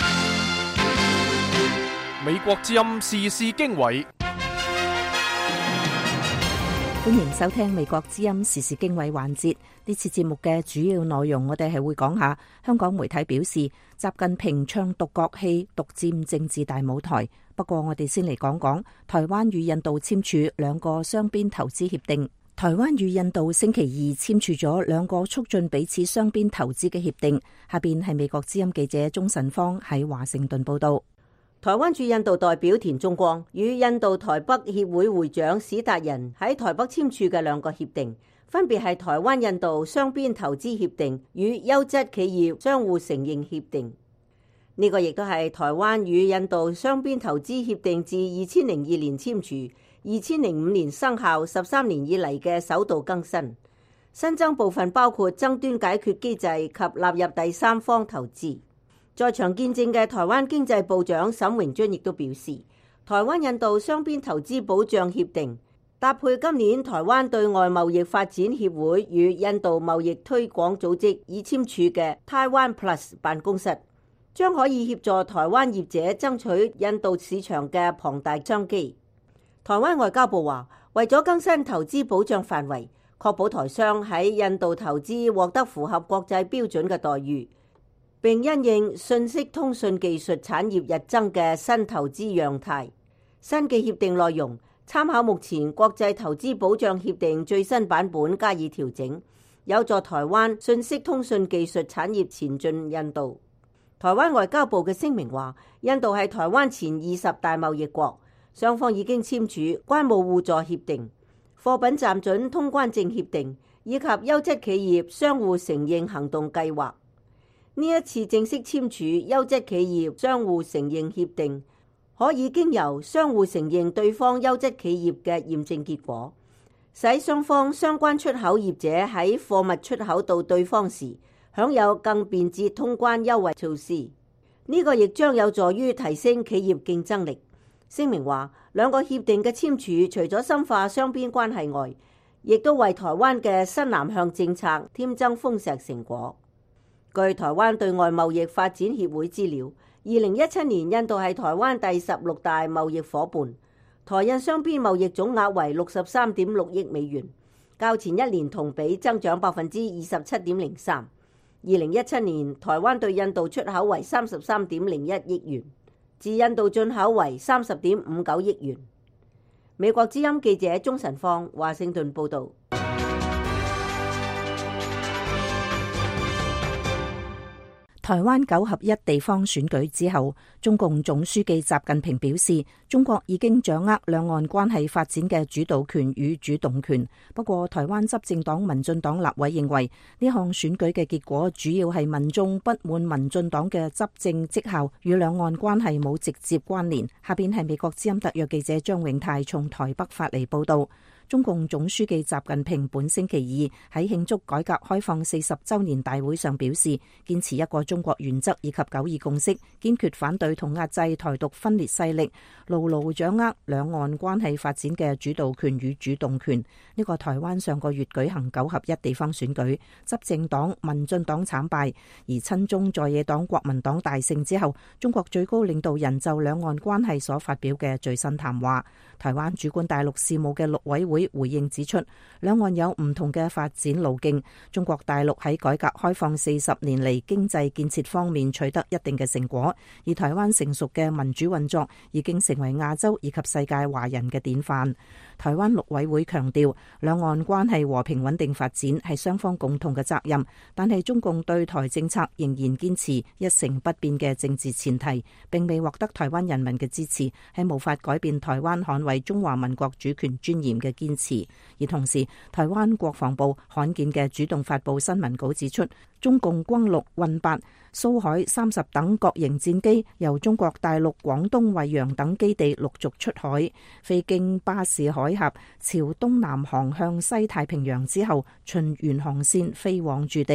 E: 美國之音時事經緯，
A: 歡迎收聽美國之音時事經緯環節。呢次節目嘅主要內容，我哋係會講下香港媒體表示，習近平唱獨角戲，獨佔政治大舞台。不過我哋先嚟講講台灣與印度簽署兩個雙邊投資協定。台灣與印度星期二簽署咗兩個促進彼此雙邊投資嘅協定。下邊係美國之音記者鍾晨芳喺華盛頓報道。
F: 台灣駐印度代表田中光與印度台北協會會長史達人喺台北簽署嘅兩個協定，分別係台灣印度雙邊投資協定與優質企業相互承認協定。呢個亦都係台灣與印度雙邊投資協定自二千零二年簽署、二千零五年生效十三年以嚟嘅首度更新。新增部分包括爭端解決機制及納入第三方投資。在場見證嘅台灣經濟部長沈榮津亦都表示，台灣印度雙邊投資保障協定搭配今年台灣對外貿易發展協會與印度貿易推廣組織已簽署嘅 Taiwan Plus 辦公室，將可以協助台灣業者爭取印度市場嘅龐大商機。台灣外交部話，為咗更新投資保障範圍，確保台商喺印度投資獲得符合國際標準嘅待遇，並因應信息通訊技術產業日增嘅新投資樣態，新嘅協定內容參考目前國際投資保障協定最新版本加以調整，有助台灣信息通訊技術產業前進印度。台灣外交部嘅聲明話，印度係台灣前二十大貿易國，雙方已經簽署關務互助協定、貨品暫准通關證協定以及優質企業相互承認行動計劃。呢一次正式簽署優質企業相互承認協定，可以經由相互承認對方優質企業嘅驗證結果，使雙方相關出口業者喺貨物出口到對方時，享有更便捷通關優惠措施。呢、這個亦將有助於提升企業競爭力。聲明話，兩個協定嘅簽署，除咗深化雙邊關係外，亦都為台灣嘅新南向政策添增豐碩成果。據台灣對外貿易發展協會資料，二零一七年印度係台灣第十六大貿易夥伴，台印雙邊貿易總額為六十三點六億美元，較前一年同比增長百分之二十七點零三。二零一七年台灣對印度出口為三十三點零一億元，自印度進口為三十點五九億元。美國之音記者鍾晨芳華盛頓報道。
A: 台灣九合一地方選舉之後，中共總書記習近平表示，中國已經掌握兩岸關係發展嘅主導權與主動權。不過，台灣執政黨民進黨立委認為，呢項選舉嘅結果主要係民眾不滿民進黨嘅執政績效，與兩岸關係冇直接關聯。下邊係美國之音特約記者張永泰從台北發嚟報道。中共總書記習近平本星期二喺慶祝改革開放四十週年大會上表示，堅持一個中國原則以及九二共識，堅決反對同壓制台獨分裂勢力，牢牢掌握兩岸關係發展嘅主導權與主動權。呢個台灣上個月舉行九合一地方選舉，執政黨民進黨慘敗，而親中在野黨國民黨大勝之後，中國最高領導人就兩岸關係所發表嘅最新談話。台灣主管大陸事務嘅陸委會回應指出，兩岸有唔同嘅發展路徑。中國大陸喺改革開放四十年嚟經濟建設方面取得一定嘅成果，而台灣成熟嘅民主運作已經成為亞洲以及世界華人嘅典範。台灣陸委會強調，兩岸關係和平穩定發展係雙方共同嘅責任，但係中共對台政策仍然堅持一成不變嘅政治前提，並未獲得台灣人民嘅支持，係無法改變台灣捍衛中華民國主權尊嚴嘅堅持。而同時，台灣國防部罕見嘅主動發布新聞稿指出，中共轟六、運八、蘇海三十等各型戰機由中國大陸廣東惠陽等基地陸續出海，飛經巴士海峽，朝東南航向西太平洋之後，循原航線飛往駐地，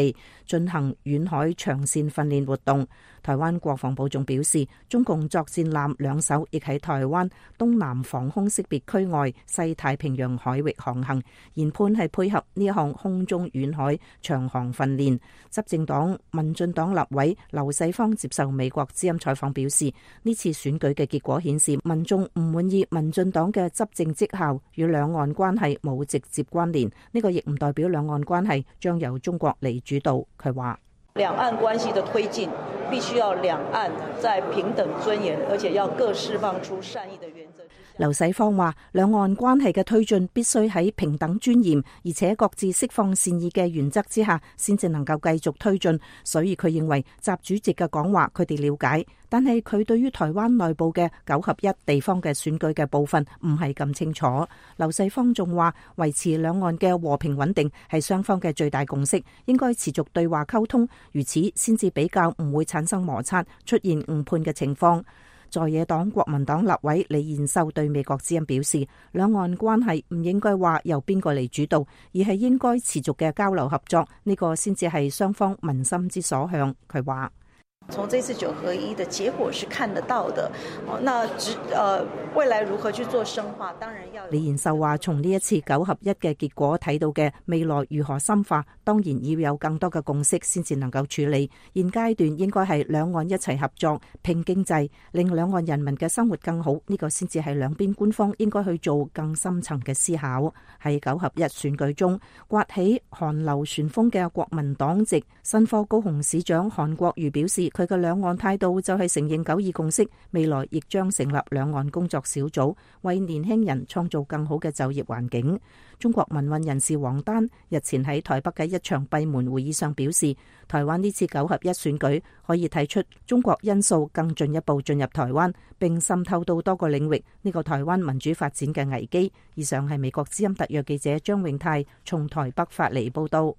A: 進行遠海長線訓練活動。台灣國防部仲表示，中共作戰艦兩艘亦喺台灣東南防空識別區外西太平洋海域航行，研判係配合呢一項空中遠海長航訓練。執政黨民進黨立委劉世芳接受美國之音採訪表示，呢次選舉嘅結果顯示民眾唔滿意民進黨嘅執政績效，與兩岸關係冇直接關聯。呢個亦唔代表兩岸關係將由中國嚟主導。佢話
B: 兩岸關係的推進必須要兩岸在平等尊嚴，而且要各釋放出善意的原則。
A: 劉世芳話，兩岸關係嘅推進必須喺平等尊嚴，而且各自釋放善意嘅原則之下，先至能夠繼續推進。所以佢認為習主席嘅講話佢哋了解，但係佢對於台灣內部嘅九合一地方嘅選舉嘅部分唔係咁清楚。劉世芳仲話，維持兩岸嘅和平穩定係雙方嘅最大共識，應該持續對話溝通，如此先至比較唔會產生摩擦，出現誤判嘅情況。在野黨國民黨立委李彥秀對美國之音表示，兩岸關係唔應該話由邊個嚟主導，而係應該持續嘅交流合作，呢個先至係雙方民心之所向。佢話，
B: 從這次九合一的結果是看得到的，那只呃未來如何去做深化，當然要。
A: 李彥秀話，從呢一次九合一嘅結果睇到嘅未來如何深化，當然要有更多嘅共識先至能夠處理。現階段應該係兩岸一齊合作拼經濟，令兩岸人民嘅生活更好，呢個先至係兩邊官方應該去做更深層嘅思考。喺九合一選舉中颳起韓流旋風嘅國民黨籍新科高雄市長韓國瑜表示，佢嘅兩岸態度就係承認九二共識，未來亦將成立兩岸工作小組，為年輕人創造更好嘅就業環境。中國民運人士王丹日前喺台北嘅一場閉門會議上表示，台灣呢次九合一選舉可以睇出中國因素更進一步進入台灣，並滲透到多個領域，呢個台灣民主發展嘅危機。以上係美國之音特約記者張永泰從台北發嚟報道。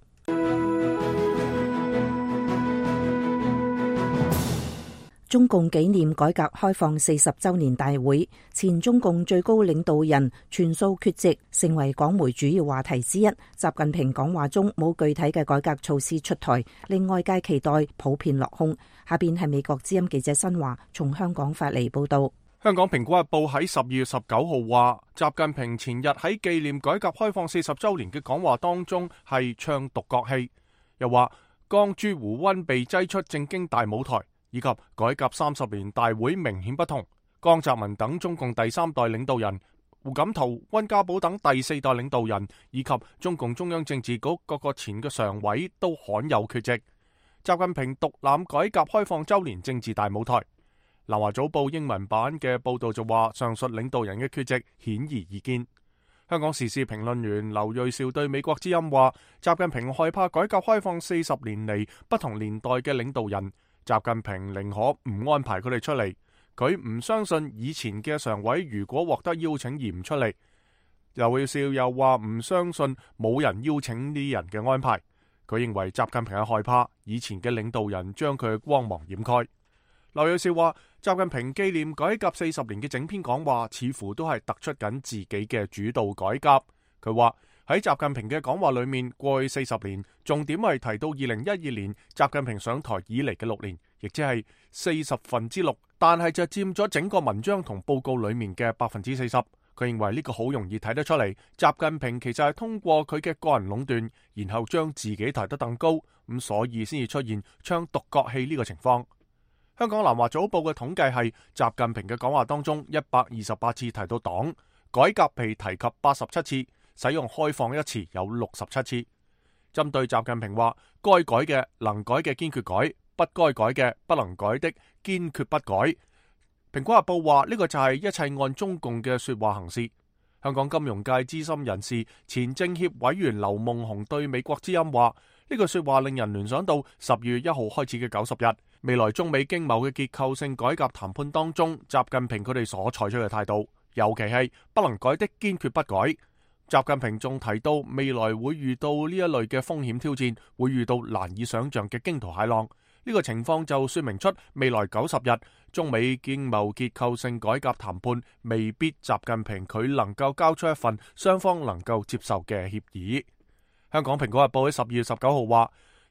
A: 中共紀念改革開放四十週年大會，前中共最高領導人全數缺席，成為港媒主要話題之一。習近平講話中冇具體嘅改革措施出台，令外界期待普遍落空。下邊係美國之音記者新華從香港發嚟報道。
E: 香港蘋果日報喺十二月十九號話，習近平前日喺紀念改革開放四十週年嘅講話當中係唱獨角戲，又話江朱胡溫被擠出政經大舞台，以及改革三十年大會明顯不同。江澤民等中共第三代領導人，胡錦濤、溫家寶等第四代領導人，以及中共中央政治局各個前嘅常委都罕有缺席。習近平獨攬改革開放週年政治大舞台。南華早報英文版嘅報導就話，上述領導人嘅缺席顯而易見。香港時事評論員劉銳紹對美國之音話，習近平害怕改革開放四十年嚟不同年代嘅領導人，習近平寧可唔安排佢哋出嚟。佢唔相信以前嘅常委如果獲得邀請而唔出嚟。劉銳紹又話唔相信冇人邀請呢啲人嘅安排。佢認為習近平係害怕以前嘅領導人將佢嘅光芒掩蓋。劉銳紹話，習近平紀念改革四十年嘅整篇講話似乎都係突出緊自己嘅主導改革。佢話喺習近平嘅講話裏面，過去四十年重點係提到二零一二年習近平上台以嚟嘅六年，亦即係四十分之六，但係就佔咗整個文章同報告裏面嘅百分之四十。佢認為呢個好容易睇得出嚟，習近平其實係通過佢嘅個人壟斷，然後將自己抬得更高，咁所以先至出現唱獨角戲呢個情況。香港南華早報嘅統計係，習近平嘅講話當中一百二十八次提到黨，改革被提及八十七次，使用開放一詞有六十七次。針對習近平話該改嘅能改嘅堅決改，不該改嘅不能改的堅決不改。蘋果日報話呢個就係一切按中共嘅說話行事。香港金融界資深人士前政協委員劉夢熊對美國之音話，呢句說話令人聯想到十月一號開始嘅九十日，未來中美經貿嘅結構性改革談判當中，習近平佢哋所採取嘅態度，尤其係不能改的堅決不改。習近平仲提到未來會遇到呢一類嘅風險挑戰，會遇到難以想象嘅驚濤駭浪。呢個情況就說明出未來九十日中美經貿結構性改革談判未必習近平佢能夠交出一份雙方能夠接受嘅協議。香港蘋果日報喺十二月十九號話，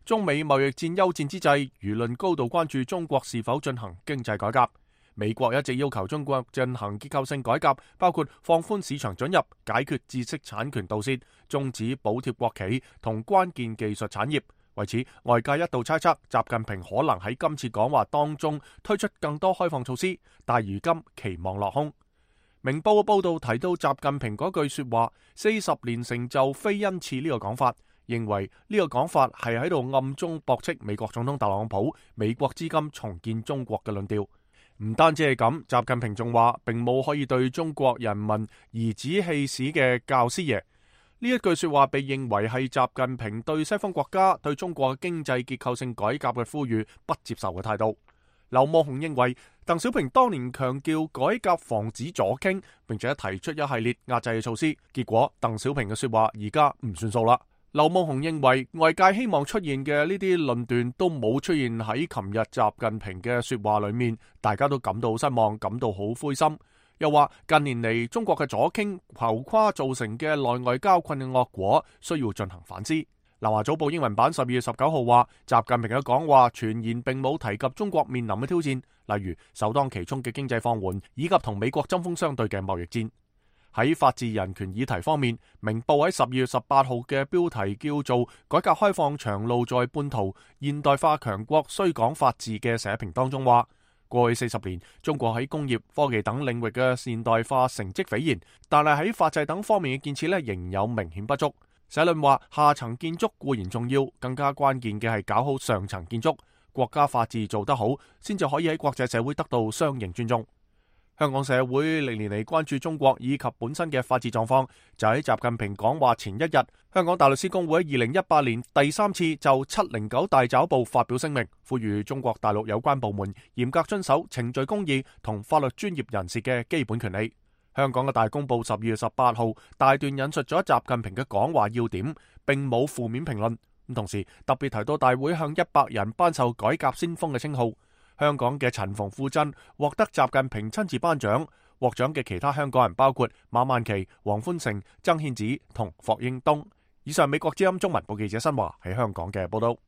E: 中美貿易戰休戰之際，輿論高度關注中國是否進行經濟改革。美國一直要求中國進行結構性改革，包括放寬市場准入、解決知識產權盜竊、終止補貼國企同關鍵技術產業。為此，外界一度猜測習近平可能喺今次講話當中推出更多開放措施，但如今期望落空。明報嘅報道提到習近平嗰句說話四十年成就非恩賜呢個講法，認為呢個講法係喺度暗中駁斥美國總統特朗普美國資金重建中國嘅論調。唔單止係咁，習近平仲話並冇可以對中國人民頤指氣使嘅教師爺。呢一句說話被認為係習近平對西方國家對中國經濟結構性改革嘅呼籲不接受嘅態度。劉夢熊認為鄧小平當年強調改革防止左傾，並且提出一系列壓制嘅措施，結果鄧小平嘅說話而家唔算數啦。劉夢熊認為外界希望出現嘅呢啲論斷都冇出現喺琴日習近平嘅說話裏面，大家都感到失望，感到好灰心。又話近年嚟中國嘅左傾浮誇造成嘅內外交困嘅惡果，需要進行反思。南華早報英文版十二月十九號話，習近平嘅講話全言並冇提及中國面臨嘅挑戰，例如首當其衝嘅經濟放緩，以及同美國針鋒相對嘅貿易戰。喺法治人權議題方面，明報喺十二月十八號嘅標題叫做《改革開放長路在半途，現代化強國須講法治》嘅社評當中話，過去四十年，中國喺工業、科技等領域嘅現代化成績斐然，但係喺法制等方面嘅建設呢，仍有明顯不足。社論話，下層建築固然重要，更加關鍵嘅係搞好上層建築，國家法治做得好，先至可以喺國際社會得到相應尊重。香港社會歷年嚟關注中國以及本身嘅法治狀況，就喺習近平講話前一日，香港大律師公會喺二零一八年第三次就七零九大抓捕發表聲明，呼籲中國大陸有關部門嚴格遵守程序公義同法律專業人士嘅基本權利。香港嘅大公報十二月十八號大段引述咗習近平嘅講話要點，並冇負面評論。同時特別提到大會向一百人頒授改革先鋒嘅稱號。香港嘅陳馮富珍獲得習近平親自頒獎，獲獎嘅其他香港人包括馬萬祺、黃歡成、曾憲梓同霍英東。以上美國之音中文部記者新華喺香港嘅報道。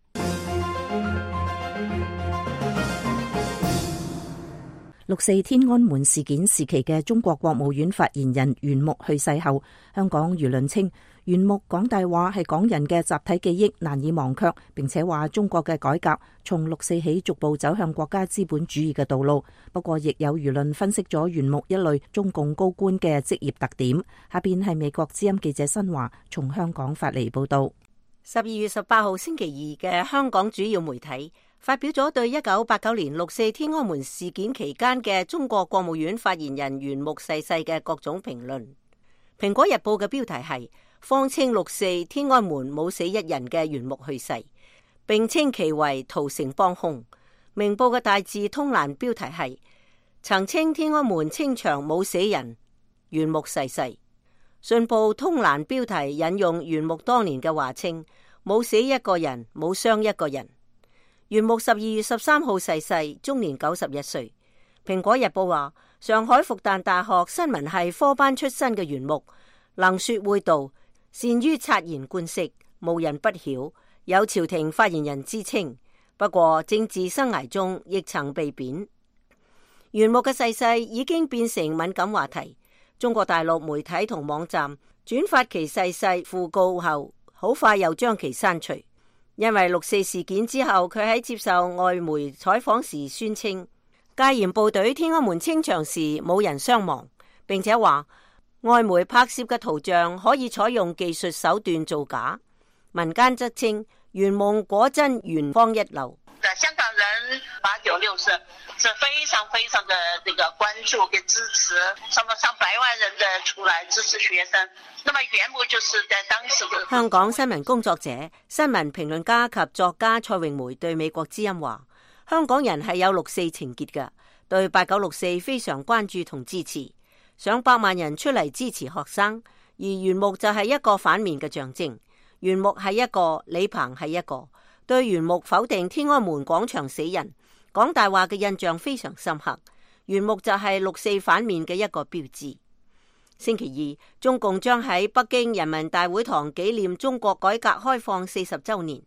A: 六四天安門事件時期嘅中國國務院發言人袁木去世後，香港輿論稱袁木講大話係港人嘅集體記憶難以忘卻，並且話中國嘅改革從六四起逐步走向國家資本主義嘅道路。不過亦有輿論分析咗袁木一類中共高官嘅職業特點。下邊係美國之音記者新華從香港發嚟報道。
F: 十二月十八號星期二嘅香港主要媒體發表咗對一九八九年六四天安門事件期間嘅中國國務院發言人袁木逝世嘅各種評論。蘋果日報嘅標題係謊稱六四天安門冇死一人嘅袁木去世，並稱其為屠城幫兇。明報嘅大字通欄標題係曾稱天安門清場冇死人，袁木逝世。信報通欄標題引用袁木當年嘅話稱冇死一個人，冇傷一個人。袁木十二月十三號逝世，終年九十一歲。蘋果日報話，上海復旦大學新聞系科班出身嘅袁木，能說會道，善於察言觀色，無人不曉，有朝廷發言人之稱。不過政治生涯中亦曾被貶。袁木嘅逝世已經變成敏感話題，中國大陸媒體同網站轉發其逝世訃告後，好快又將其刪除。因為六四事件之後，佢喺接受外媒採訪時宣稱，戒嚴部隊天安門清場時冇人傷亡，並且話外媒拍攝嘅圖像可以採用技術手段造假。民間則稱袁木果真元方一流。
M: 香港人八九六是是非常非常的這個關注跟支持，什麼上百萬人的出來支持學生。那麼袁木就是在當時的
F: 香港新聞工作者、新聞評論家及作家蔡詠梅對美國之音話：香港人係有六四情結嘅，對八九六四非常關注同支持，上百萬人出嚟支持學生，而袁木就係一個反面嘅象徵。袁木係一個，李鵬係一個。對袁木否定天安門廣場死人、講大話嘅印象非常深刻。袁木就係六四反面嘅一個標誌。星期二，中共將喺北京人民大會堂紀念中國改革開放四十周年。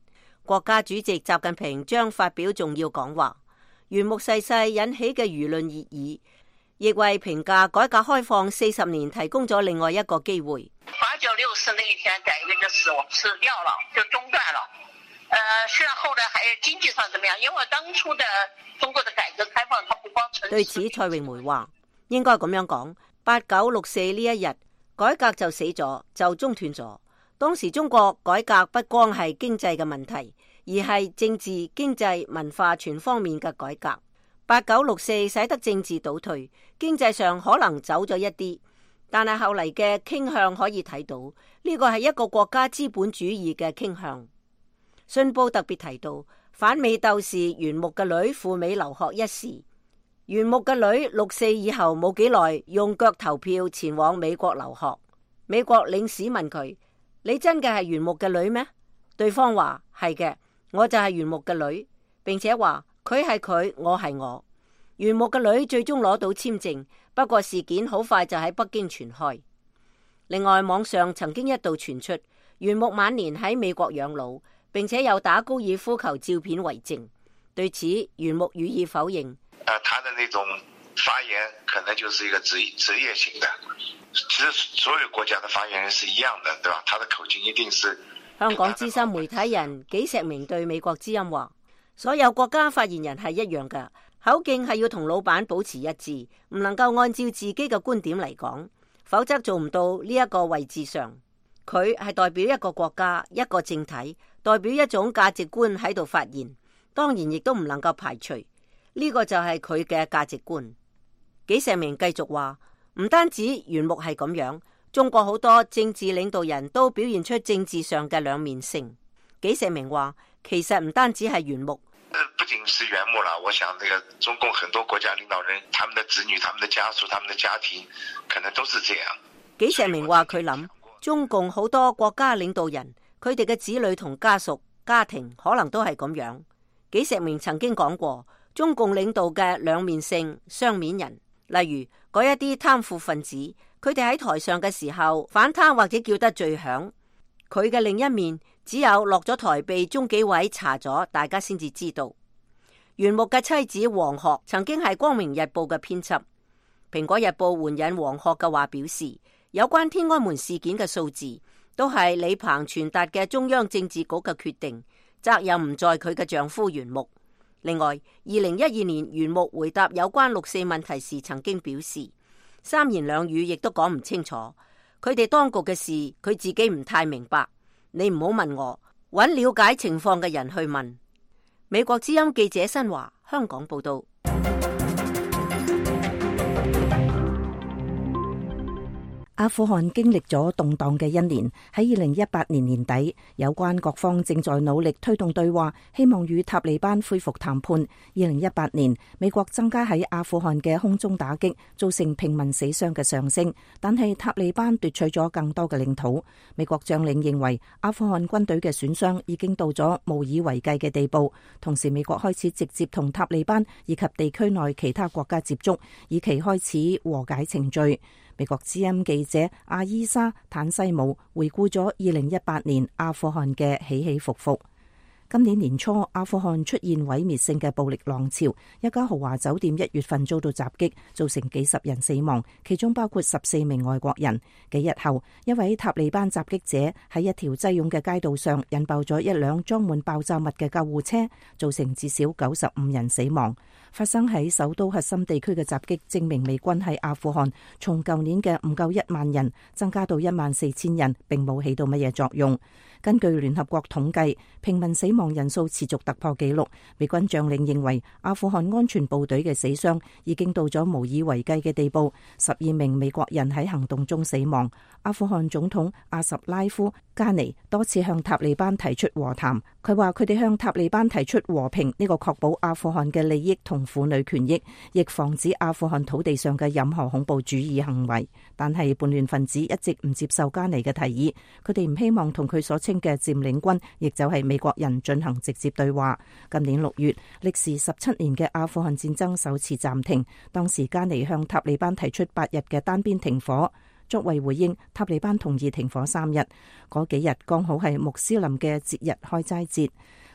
F: 國家主席習近平將發表重要講話。袁木逝世引起嘅輿論熱議，亦為評價改革開放四十年提供咗另外一個機會。
M: 八九六四那一天改革就死死掉了，就中斷了。呃，雖然後來還經濟上怎麼樣，因為當初的中國的改革開放，它不光純。
F: 對此，蔡榮梅話：應該咁樣講，八九六四呢一日改革就死咗，就中斷咗。當時中國改革不光係經濟嘅問題，而係政治、經濟、文化全方面嘅改革。八九六四使得政治倒退，經濟上可能走咗一啲，但係後嚟嘅傾向可以睇到，呢個係一個國家資本主義嘅傾向。信報特別提到反美鬥士袁木嘅女赴美留學一事，袁木嘅女六四以後冇幾耐用腳投票前往美國留學，美國領事問佢：你真嘅係袁木嘅女咩？對方話係嘅，我就係袁木嘅女，並且話佢係佢，我係我。袁木嘅女最終攞到簽證，不過事件好快就喺北京傳開。另外，網上曾經一度傳出袁木晚年喺美國養老，並且有打高爾夫球照片為證。對此，袁木予以否認。
N: 呃，他的那種發言可能就是一個職職業性的，其實所有國家的發言人是一樣的，對吧？他的口徑一定是。
F: 香港資深媒體人紀石明對美國之音話：所有國家發言人係一樣嘅，口徑係要同老闆保持一致，唔能夠按照自己嘅觀點嚟講，否則做唔到呢一個位置上。佢係代表一個國家、一個政體，代表一種價值觀喺度發言，當然亦都唔能夠排除呢個就係佢嘅價值觀。紀石明繼續話：唔單止袁木係咁樣，中國好多政治領導人都表現出政治上嘅兩面性。紀石明話：其實唔單止係袁木，
N: 不僅是袁木啦，我想呢個中共很多國家領導人，他們的子女、他們的家屬、他們的家庭，可能都是這樣。
F: 紀石明話佢諗。中共好多國家領導人，佢哋嘅子女同家屬、家庭可能都係咁樣。紀石明曾經講過，中共領導嘅兩面性、雙面人，例如嗰一啲貪腐分子，佢哋喺台上嘅時候反貪或者叫得最響，佢嘅另一面只有落咗台被中紀委查咗，大家先至知道。袁木嘅妻子黃學曾經係《光明日報》嘅編輯，《蘋果日報》援引黃學嘅話表示，有關天安門事件嘅數字都係李鵬傳達嘅中央政治局嘅決定，責任唔在佢嘅丈夫袁木。另外，二零一二年袁木回答有關六四問題時曾經表示，三言兩語亦都講唔清楚，佢哋當局嘅事佢自己唔太明白，你唔好問我，揾了解情況嘅人去問。美國之音記者新華香港報道。
A: 阿富汗經歷咗動盪嘅一年，喺二零一八年年底，有關各方正在努力推動對話，希望與塔利班恢復談判。二零一八年，美國增加喺阿富汗嘅空中打擊，造成平民死傷嘅上升，但係塔利班奪取咗更多嘅領土。美國將領認為阿富汗軍隊嘅損傷已經到咗無以為繼嘅地步，同時美國開始直接同塔利班以及地區內其他國家接觸，以期開始和解程序。美國之音記者阿伊莎坦西姆回顧咗二零一八年阿富汗嘅起起伏伏。今年年初，阿富汗出現毀滅性嘅暴力浪潮，一家豪華酒店一月份遭到襲擊，造成幾十人死亡，其中包括十四名外國人。幾日後，一位塔利班襲擊者喺一條擠擁嘅街道上引爆咗一輛裝滿爆炸物嘅救護車，造成至少九十五人死亡。發生喺首都核心地區嘅襲擊，證明美軍喺阿富汗從舊年嘅唔夠一萬人增加到一萬四千人，並冇起到乜嘢作用。根據聯合國統計，平民死亡人數持續突破紀錄。美軍將領認為阿富汗安全部隊嘅死傷已經到咗無以為繼嘅地步，十二名美國人喺行動中死亡。阿富汗總統阿什拉夫加尼多次向塔利班提出和談，佢話佢哋向塔利班提出和平，呢個確保阿富汗嘅利益同婦女權益，亦防止阿富汗土地上嘅任何恐怖主義行為。但係叛亂分子一直唔接受加尼嘅提議，佢哋唔希望同佢所稱嘅佔領軍，亦就係美國人進行直接對話。今年六月，歷時十七年嘅阿富汗戰爭首次暫停，當時加尼向塔利班提出八日嘅單邊停火。作為回應，塔利班同意停火三日。嗰幾日剛好係穆斯林嘅節日開齋節。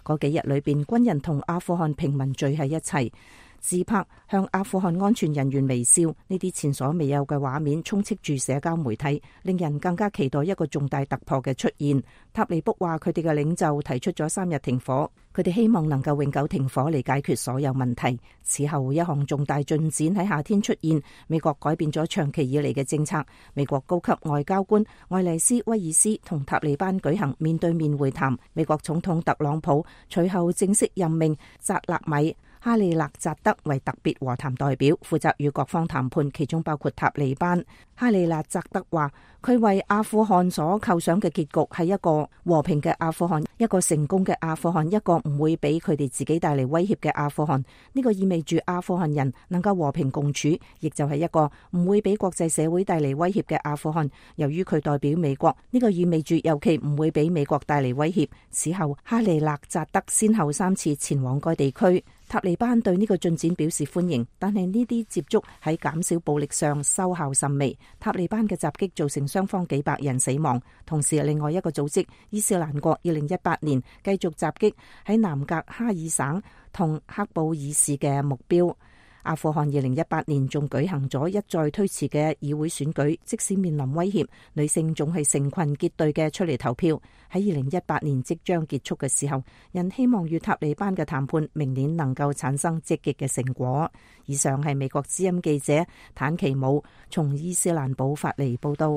A: 嗰幾日裏邊，軍人同阿富汗平民聚喺一齊，自拍向阿富汗安全人員微笑，呢啲前所未有嘅畫面充斥住社交媒體，令人更加期待一個重大突破嘅出現。塔利卜話佢哋嘅領袖提出咗三日停火，佢哋希望能夠永久停火嚟解決所有問題。此後一項重大進展喺夏天出現，美國改變咗長期以嚟嘅政策，美國高級外交官愛麗絲威爾斯同塔利班舉行面對面會談，美國總統特朗普隨後正式任命扎勒米哈利勒扎德為特別和談代表，負責與各方談判，其中包括塔利班。哈利勒扎德話，佢為阿富汗所構想嘅結局係一個和平嘅阿富汗，一個成功嘅阿富汗，一個唔會俾佢哋自己帶嚟威脅嘅阿富汗。呢個意味住阿富汗人能夠和平共處，亦就係一個唔會俾國際社會帶嚟威脅嘅阿富汗。由於佢代表美國，呢個意味住尤其唔會俾美國帶嚟威脅。此後，哈利勒扎德先後三次前往該地區。塔利班對呢個進展表示歡迎，但係呢啲接觸喺減少暴力上收效甚微。塔利班嘅襲擊造成雙方幾百人死亡，同時另外一個組織伊斯蘭國二零一八年繼續襲擊喺南格哈爾省同喀布爾市嘅目標。阿富汗二零一八年仲舉行咗一再推遲嘅議會選舉，即使面臨威脅，女性仲係成群結隊嘅出嚟投票。喺二零一八年即將結束嘅時候，人希望與塔利班嘅談判明年能夠產生積極嘅成果。以上係美國之音記者坦奇姆從伊斯蘭堡發嚟報道。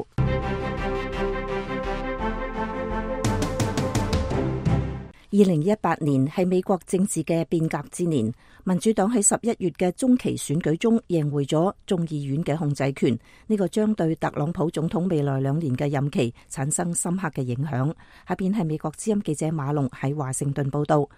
A: 二零一八年係美國政治嘅變革之年，民主黨喺十一月嘅中期選舉中贏回咗眾議院嘅控制權，呢個將對特朗普總統未來兩年嘅任期產生深刻嘅影響。下邊係美國之音記者馬龍喺華盛頓報道。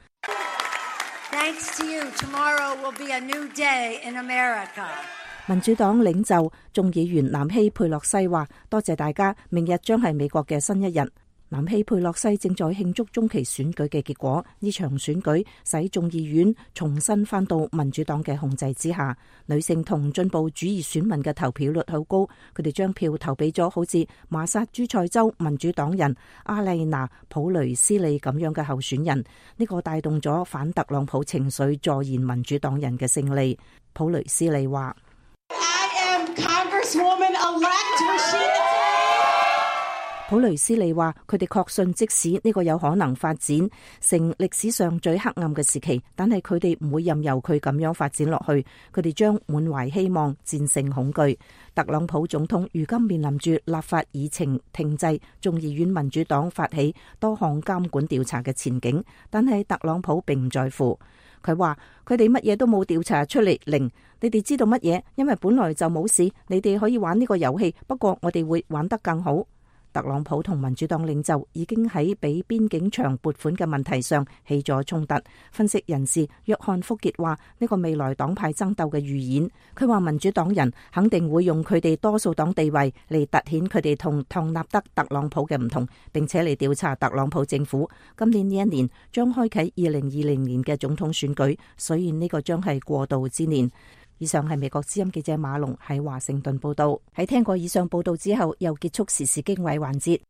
O: Thanks to you, tomorrow will be a new day in America.
A: 民主黨領袖眾議員南希佩洛西話：多謝大家，明日將係美國嘅新一日。南希佩洛西正在慶祝中期選舉嘅結果，呢場選舉使眾議院重新返到民主黨嘅控制之下。女性同進步主義選民嘅投票率好高，佢哋將票投俾咗好似馬薩諸塞州民主黨人阿麗娜普雷斯利咁樣嘅候選人，呢個帶動咗反特朗普情緒，助燃民主黨人嘅勝利。普雷斯利話：I am Congresswoman elect Rashida。普雷斯利話：佢哋確信，即使呢個有可能發展成歷史上最黑暗嘅時期，但係佢哋唔會任由佢咁樣發展落去。佢哋將滿懷希望戰勝恐懼。特朗普總統如今面臨住立法議程停滯、眾議院民主黨發起多項監管調查嘅前景，但係特朗普並唔在乎。佢話：佢哋乜嘢都冇調查出嚟，零。你哋知道乜嘢？因為本來就冇事，你哋可以玩呢個遊戲，不過我哋會玩得更好。特朗普同民主黨領袖已經喺俾邊境牆撥款嘅問題上起咗衝突。分析人士約翰福傑話：呢個未來黨派爭鬥嘅預演。佢話民主黨人肯定會用佢哋多數黨地位嚟凸顯佢哋同唐納德特朗普嘅唔同，並且嚟調查特朗普政府。今年呢一年將開啟二零二零年嘅總統選舉，所以呢個將係過渡之年。以上係美國之音記者馬龍喺華盛頓報道。喺聽過以上報道之後，又結束時事經緯環節。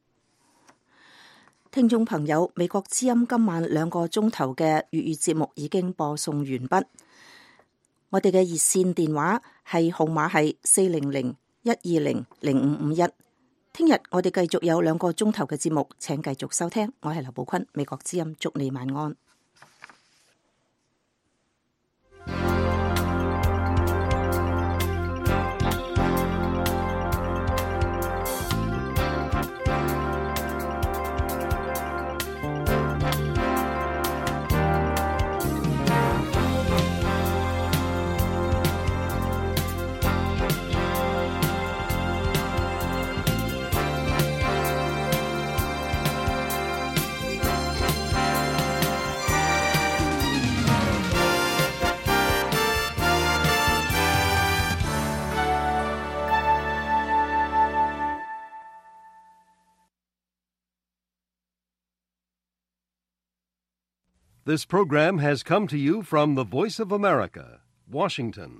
A: 聽眾朋友，美國之音今晚兩個鐘頭嘅粵語節目已經播送完畢。我哋嘅熱線電話係號碼係四零零一二零零五五一。聽日我哋繼續有兩個鐘頭嘅節目，請繼續收聽。我係劉寶坤，美國之音，祝你晚安。
P: This program has come to you from the Voice of America, Washington.